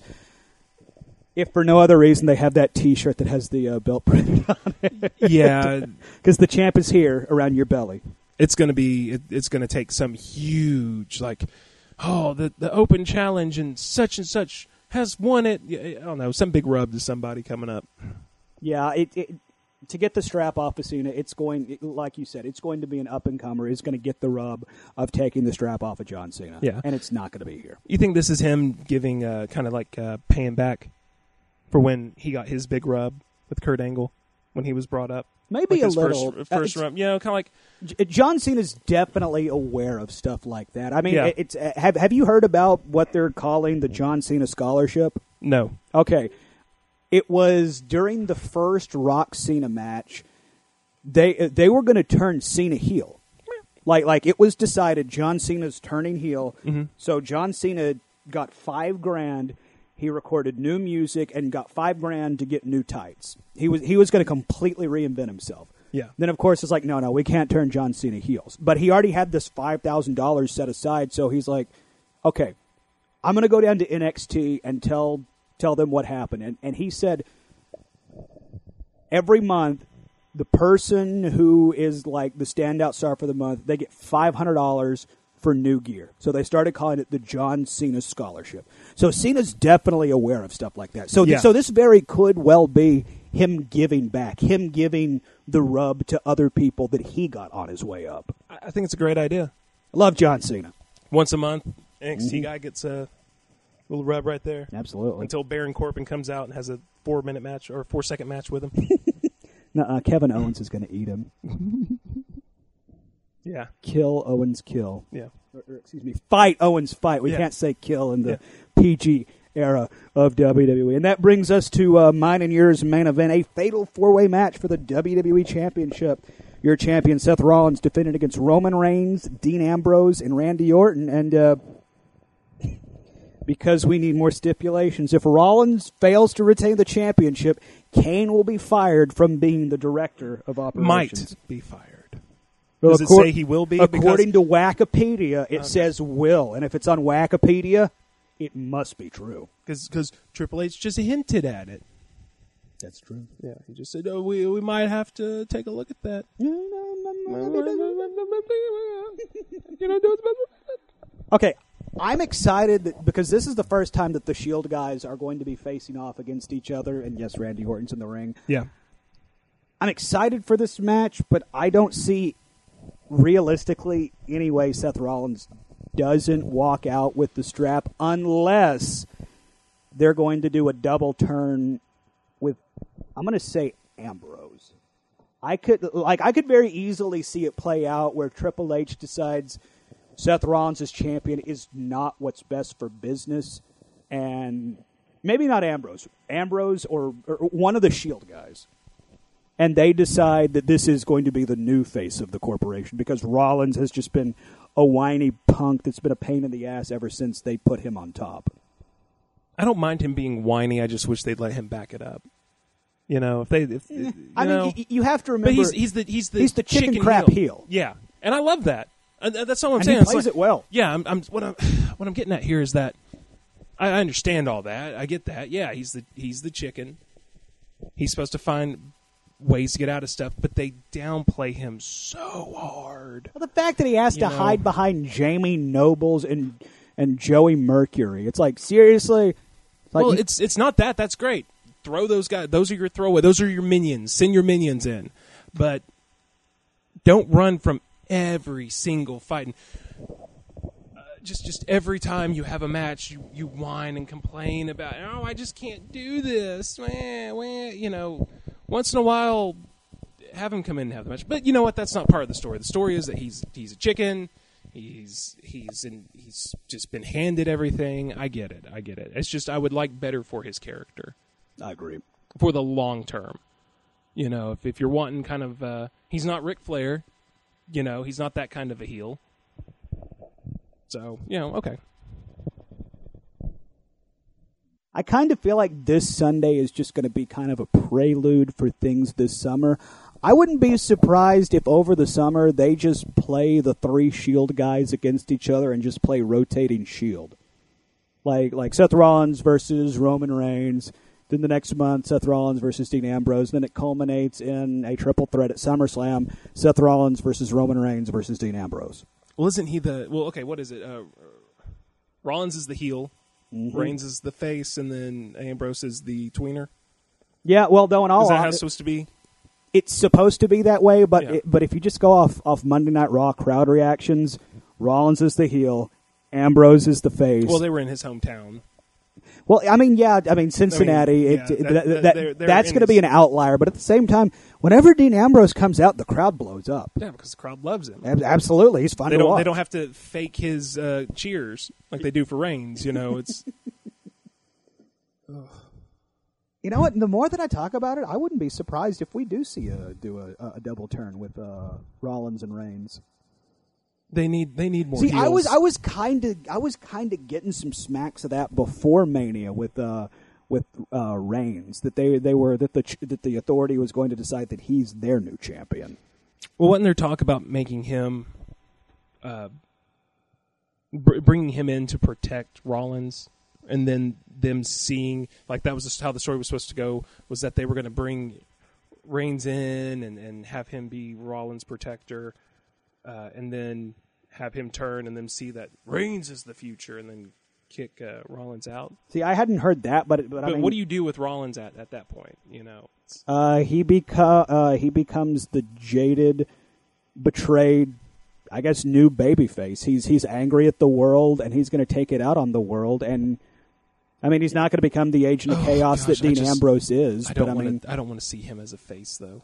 If for no other reason, they have that T-shirt that has the uh, belt printed on it. Yeah. Because the champ is here around your belly. It's going to be, it, it's going to take some huge, like, oh, the, the open challenge and such and such has won it. I don't know, some big rub to somebody coming up. Yeah, it, it to get the strap off of Cena, it's going, it, like you said, it's going to be an up-and-comer. It's going to get the rub of taking the strap off of John Cena. Yeah. And it's not going to be here. You think this is him giving, uh, kind of like uh, paying back for when he got his big rub with Kurt Angle when he was brought up? Maybe like a his little. First, first uh, rub, you know, kind of like... J- John Cena's definitely aware of stuff like that. I mean, yeah. it's uh, have have you heard about what they're calling the John Cena Scholarship? No. Okay. It was during the first Rock Cena match. They uh, they were going to turn Cena heel. Like like it was decided John Cena's turning heel. Mm-hmm. So John Cena got five grand. He recorded new music and got five grand to get new tights. He was he was going to completely reinvent himself. Yeah. Then, of course, it's like, no, no, we can't turn John Cena heels. But he already had this five thousand dollars set aside, so he's like, okay, I'm going to go down to N X T and tell tell them what happened. And, and he said every month, the person who is like the standout star for the month, they get five hundred dollars for new gear. So they started calling it the John Cena Scholarship. So Cena's definitely aware of stuff like that. So, th- yeah. so this very could well be him giving back, him giving the rub to other people that he got on his way up. I think it's a great idea. I love John Cena. Once a month, N X T Mm-hmm. guy gets a little rub right there. Absolutely. Until Baron Corbin comes out and has a four-minute match or four-second match with him. Nuh-uh, Kevin Owens is going to eat him. Yeah. Kill Owens, kill. Yeah. Or, or, excuse me, fight Owens, fight. We Yeah. can't say kill in the Yeah. P G era of W W E. And that brings us to uh, mine and yours main event, a fatal four-way match for the W W E Championship. Your champion, Seth Rollins, defended against Roman Reigns, Dean Ambrose, and Randy Orton. And uh, because we need more stipulations, if Rollins fails to retain the championship, Kane will be fired from being the director of operations. Might be fired. Well, Does it accor- say he will be? According to Wikipedia, it Okay. says will. And if it's on Wikipedia, it must be true. Because Triple H just hinted at it. That's true. Yeah, he just said, "Oh, we we might have to take a look at that." Okay, I'm excited that, because this is the first time that the Shield guys are going to be facing off against each other. And yes, Randy Orton's in the ring. Yeah. I'm excited for this match, but I don't see realistically, anyway, Seth Rollins doesn't walk out with the strap unless they're going to do a double turn with, I'm going to say, Ambrose. I could like I could very easily see it play out where Triple H decides Seth Rollins as champion is not what's best for business, and maybe not Ambrose, Ambrose or, or one of the Shield guys, and they decide that this is going to be the new face of the corporation because Rollins has just been a whiny punk that's been a pain in the ass ever since they put him on top. I don't mind him being whiny. I just wish they'd let him back it up. You know, if they, if, you I know, mean, y- you have to remember. but he's he's the he's the he's the chicken, crap heel. heel. Yeah, and I love that. Uh, that's all I'm and saying. He It's plays like, it well. Yeah, I'm, I'm what I'm what I'm getting at here is that I, I understand all that. I get that. Yeah, he's the he's the chicken. He's supposed to find ways to get out of stuff, but they downplay him so hard. Well, the fact that he has You to know. hide behind Jamie Nobles and and Joey Mercury, it's like seriously. It's like well, you- it's it's not that. That's great. Throw those guys. Those are your throwaway. Those are your minions. Send your minions in, but don't run from every single fight. And, uh, just just every time you have a match, you, you whine and complain about. Oh, I just can't do this. Wah, wah. You know, once in a while, have him come in and have the match. But you know what? That's not part of the story. The story is that he's he's a chicken. He's he's in, he's just been handed everything. I get it. I get it. It's just I would like better for his character. I agree. For the long term. You know, if, if you're wanting kind of, uh, he's not Ric Flair, you know, he's not that kind of a heel. So, you know, okay. I kind of feel like this Sunday is just going to be kind of a prelude for things this summer. I wouldn't be surprised if over the summer they just play the three Shield guys against each other and just play rotating Shield. Like like Seth Rollins versus Roman Reigns. Then the next month, Seth Rollins versus Dean Ambrose. Then it culminates in a triple threat at SummerSlam, Seth Rollins versus Roman Reigns versus Dean Ambrose. Well, isn't he the, well, okay, what is it? Uh, Rollins is the heel, Mm-hmm. Reigns is the face, and then Ambrose is the tweener? Yeah, well, though, in all Is that how hon- it's supposed to be? it's supposed to be that way, but Yeah. it, but if you just go off, off Monday Night Raw crowd reactions, Rollins is the heel, Ambrose is the face. Well, they were in his hometown. Well, I mean, yeah, I mean, Cincinnati, I mean, it, yeah, it- that- that, that- that- they're- they're that's in going to be his- an outlier, but at the same time, whenever Dean Ambrose comes out, the crowd blows up. Yeah, because the crowd loves him. Ab- Absolutely, he's fun They to don't. watch. They don't have to fake his uh, cheers like they do for Reigns. You know, it's You know what? The more that I talk about it, I wouldn't be surprised if we do see a do a, a double turn with uh, Rollins and Reigns. they need. They need more. See, I was heels. I was kind of I was kind of getting some smacks of that before Mania with uh, with uh, Reigns that they they were that the ch- that the Authority was going to decide that he's their new champion. Well, wasn't there talk about making him, uh, br- bringing him in to protect Rollins, and then them seeing like that was just how the story was supposed to go, was that they were going to bring Reigns in and, and have him be Rollins' protector, uh, and then have him turn and then see that Reigns is the future, and then kick uh, Rollins out. See, I hadn't heard that, but but, But I mean, what do you do with Rollins at, at that point? You know, it's, Uh, he beco- uh, he becomes the jaded, betrayed, I guess, new babyface. He's he's angry at the world, and he's going to take it out on the world. And I mean, he's not going to become the agent of Oh, chaos gosh, that Dean I just- Ambrose is. I don't but I want mean, to. I don't want to see him as a face though.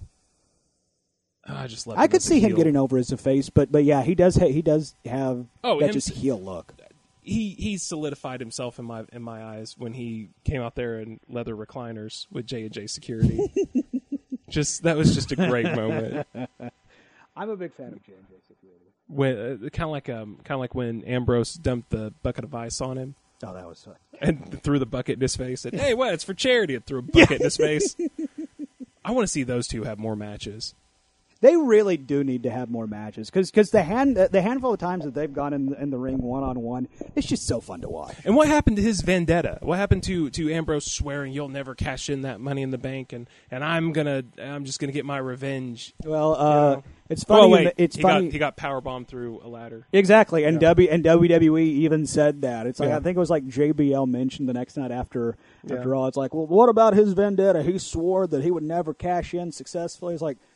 I just love. I him could as a see him heel. getting over as a face, but but yeah, he does ha- he does have Oh, that him- just heel look. He he solidified himself in my in my eyes when he came out there in leather recliners with J and J Security. just that was just a great moment. I'm a big fan of J and J Security. When uh, kind of like um kind of like when Ambrose dumped the bucket of ice on him Oh, that was fun. and threw the bucket in his face. And hey, what? It's for charity. And threw a bucket in his face. I want to see those two have more matches. They really do need to have more matches because the hand the handful of times that they've gone in in the ring one on one, it's just so fun to watch. And what happened to his vendetta? What happened to, to Ambrose swearing you'll never cash in that Money in the Bank and, and I'm gonna I'm just gonna get my revenge? Well, uh, You know? it's funny. Oh wait, it's he funny. got he got powerbombed through a ladder. Exactly, and Yeah. W and W W E even said that. It's like Yeah. I think it was like J B L mentioned the next night after Yeah. after all. It's like, well, what about his vendetta? He swore that he would never cash in successfully. It's like,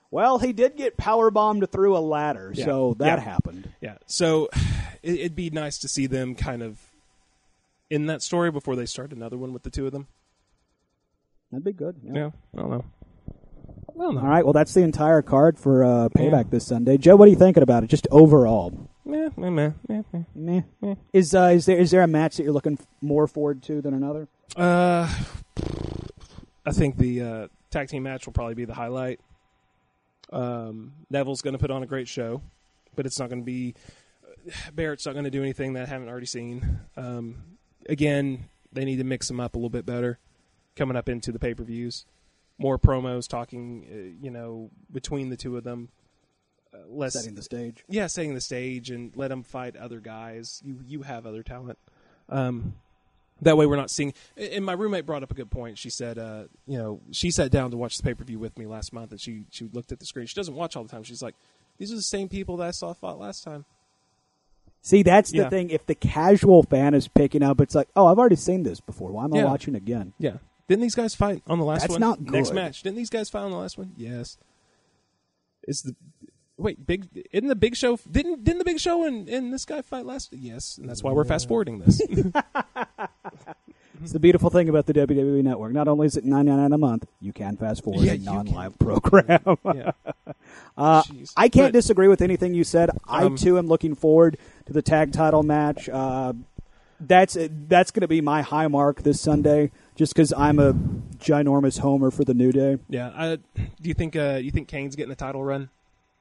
Well, he did get power bombed through a ladder, Yeah. so that Yeah. happened. Yeah. So it, it'd be nice to see them kind of in that story before they start another one with the two of them. That'd be good. Yeah. Yeah. I don't know. I don't know. All right, well, that's the entire card for uh, Payback Yeah. this Sunday. Joe, what are you thinking about it, just overall? Meh, meh, meh, meh, meh. Meh. Meh. Is, uh, is, there, is there a match that you're looking f- more forward to than another? Uh, I think the uh, tag team match will probably be the highlight. Um, Neville's going to put on a great show, but it's not going to be Barrett's not going to do anything that I haven't already seen. Um, again, they need to mix them up a little bit better coming up into the pay-per-views. More promos talking, uh, you know, between the two of them. Uh, less Setting the stage. Yeah, setting the stage and let them fight other guys. You you have other talent. Um, that way we're not seeing... And my roommate brought up a good point. She said, uh, you know, she sat down to watch the pay-per-view with me last month, and she, she looked at the screen. She doesn't watch all the time. She's like, these are the same people that I saw fought last time. See, that's the Yeah. thing. If the casual fan is picking up, it's like, oh, I've already seen this before. Why am I Yeah. watching again? Yeah. Didn't these guys fight on the last That's one? not Next good. match. Didn't these guys fight on the last one? Yes. Is the wait big? Isn't the Big Show? Didn't didn't the Big Show and, and this guy fight last? Yes, and that's why we're fast forwarding this. It's the beautiful thing about the W W E Network. Not only is it nine ninety-nine a month, you can fast forward Yeah, a you non-live program. yeah. uh, Jeez. I can't But- disagree with anything you said. I, Um, too, am looking forward to the tag title match. Uh, that's that's going to be my high mark this Sunday, just because I'm a ginormous homer for the New Day. Yeah. I, do you think? Uh, you think Kane's getting a title run?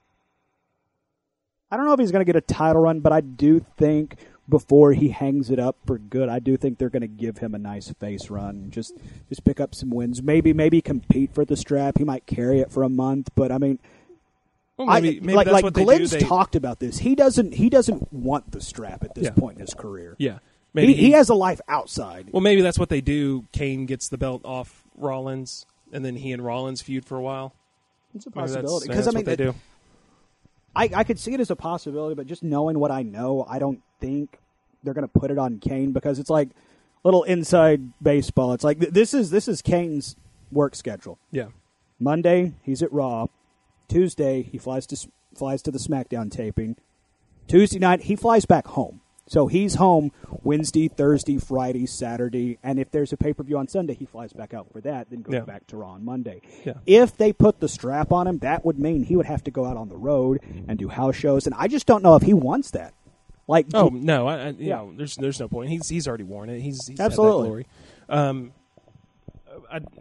I don't know if he's going to get a title run, but I do think before he hangs it up for good, I do think they're going to give him a nice face run. Just just pick up some wins. Maybe maybe compete for the strap. He might carry it for a month, but I mean, Well, maybe I, maybe like that's like what they Glenn's do. They, talked about this. He doesn't he doesn't want the strap at this Yeah. point in his career. yeah. Maybe He, he has a life outside. Well, maybe that's what they do. Kane gets the belt off Rollins, and then he and Rollins feud for a while. It's a Maybe that's- possibility maybe because I that's mean what they it- do. I, I could see it as a possibility, but just knowing what I know, I don't think they're going to put it on Kane because it's like little inside baseball. It's like th- this is this is Kane's work schedule. Yeah. Monday he's at Raw. Tuesday he flies to S- flies to the SmackDown taping. Tuesday night he flies back home. So he's home Wednesday, Thursday, Friday, Saturday, and if there's a pay-per-view on Sunday, he flies back out for that, then goes Yeah. back to Raw on Monday. Yeah. If they put the strap on him, that would mean he would have to go out on the road and do house shows, and I just don't know if he wants that. Like, Oh no, I, I you Yeah. know, there's there's no point. He's he's already worn it. He's, he's Absolutely. had that glory. Um, I, I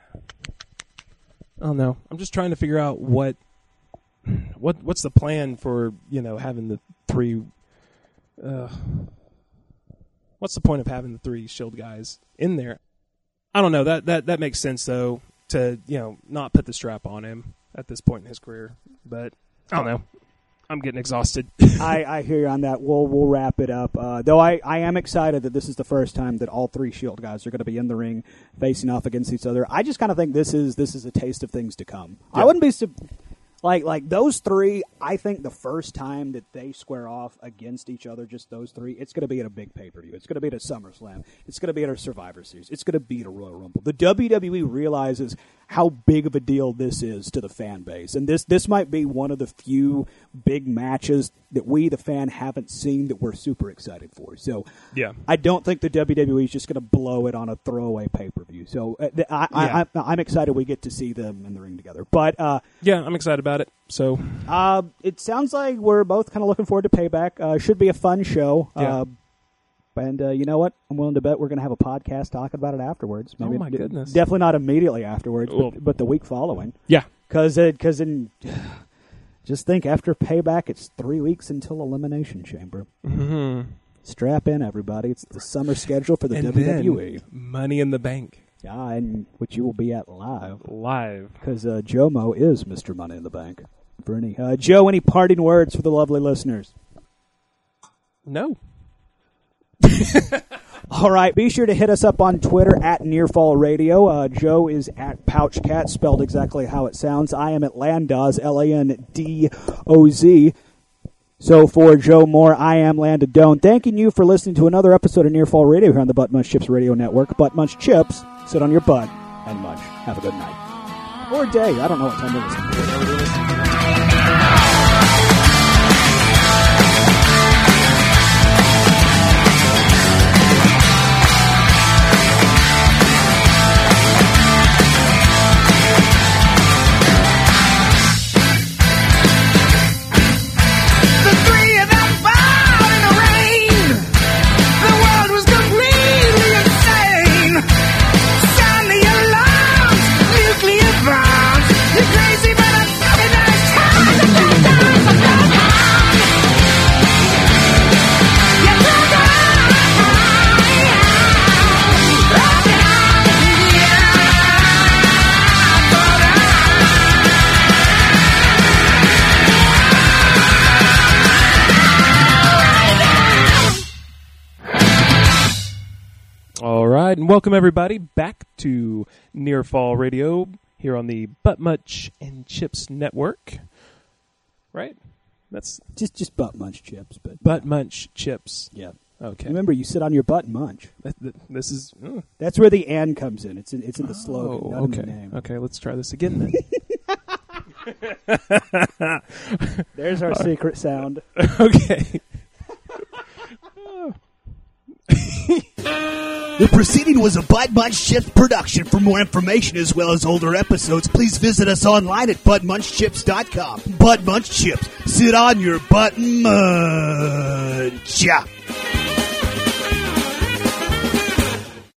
don't know. I'm just trying to figure out what what what's the plan for you know having the three. Uh, what's the point of having the three Shield guys in there? I don't know. That that that makes sense though to you know not put the strap on him at this point in his career. But I don't know. I'm getting exhausted. I, I hear you on that. We'll we'll wrap it up. Uh, though I, I am excited that this is the first time that all three Shield guys are going to be in the ring facing off against each other. I just kind of think this is this is a taste of things to come. Yeah. I wouldn't be su- like like those three. I think the first time that they square off against each other, just those three, it's going to be at a big pay per view. It's going to be at a SummerSlam. It's going to be at a Survivor Series. It's going to be at a Royal Rumble. The W W E realizes how big of a deal this is to the fan base, and this this might be one of the few big matches that we, the fan, haven't seen that we're super excited for. So, Yeah. I don't think the W W E is just going to blow it on a throwaway pay per view. So, uh, th- I, Yeah. I, I, I'm excited we get to see them in the ring together. But uh, Yeah, I'm excited about it. So uh, it sounds like we're both kind of looking forward to Payback. Uh, should be a fun show. Yeah. Uh, and uh, you know what? I'm willing to bet we're going to have a podcast talking about it afterwards. Oh, my goodness. Definitely not immediately afterwards, Well- but, but the week following. yeah, Because because in just think after Payback, it's three weeks until Elimination Chamber. mm-hmm. Strap in, everybody! It's the summer schedule for the and W W E. then Money in the Bank Yeah, and which you will be at live live. because uh, Jomo is Mister Money in the Bank. For any uh, Joe, any parting words for the lovely listeners? No. All right, be sure to hit us up on Twitter at Nearfall Radio. Uh, Joe is at PouchCat, spelled exactly how it sounds. I am at Landoz, L A N D O Z. So for Joe Moore, I am Landon Doan. Thanking you for listening to another episode of Nearfall Radio here on the Butt Munch Chips Radio Network. Butt Munch Chips, sit on your butt and munch. Have a good night. Or day. I don't know what time it is. Whatever it is. right, and welcome everybody back to Near Fall Radio here on the Butt Munch and Chips Network. Right? That's Just just butt munch chips, but Butt Munch Chips. yeah. Okay. Remember, you sit on your butt and munch. That- that- this is. Oh, That's where the "and" comes in. It's in, it's in the slogan, oh, not okay. in the name. Okay, let's try this again then. There's our secret sound. Okay. The proceeding was a Butt Munch Chips production. For more information as well as older episodes, please visit us online at butt munch chips dot com. Butt Munch Chips. Sit on your butt and munch.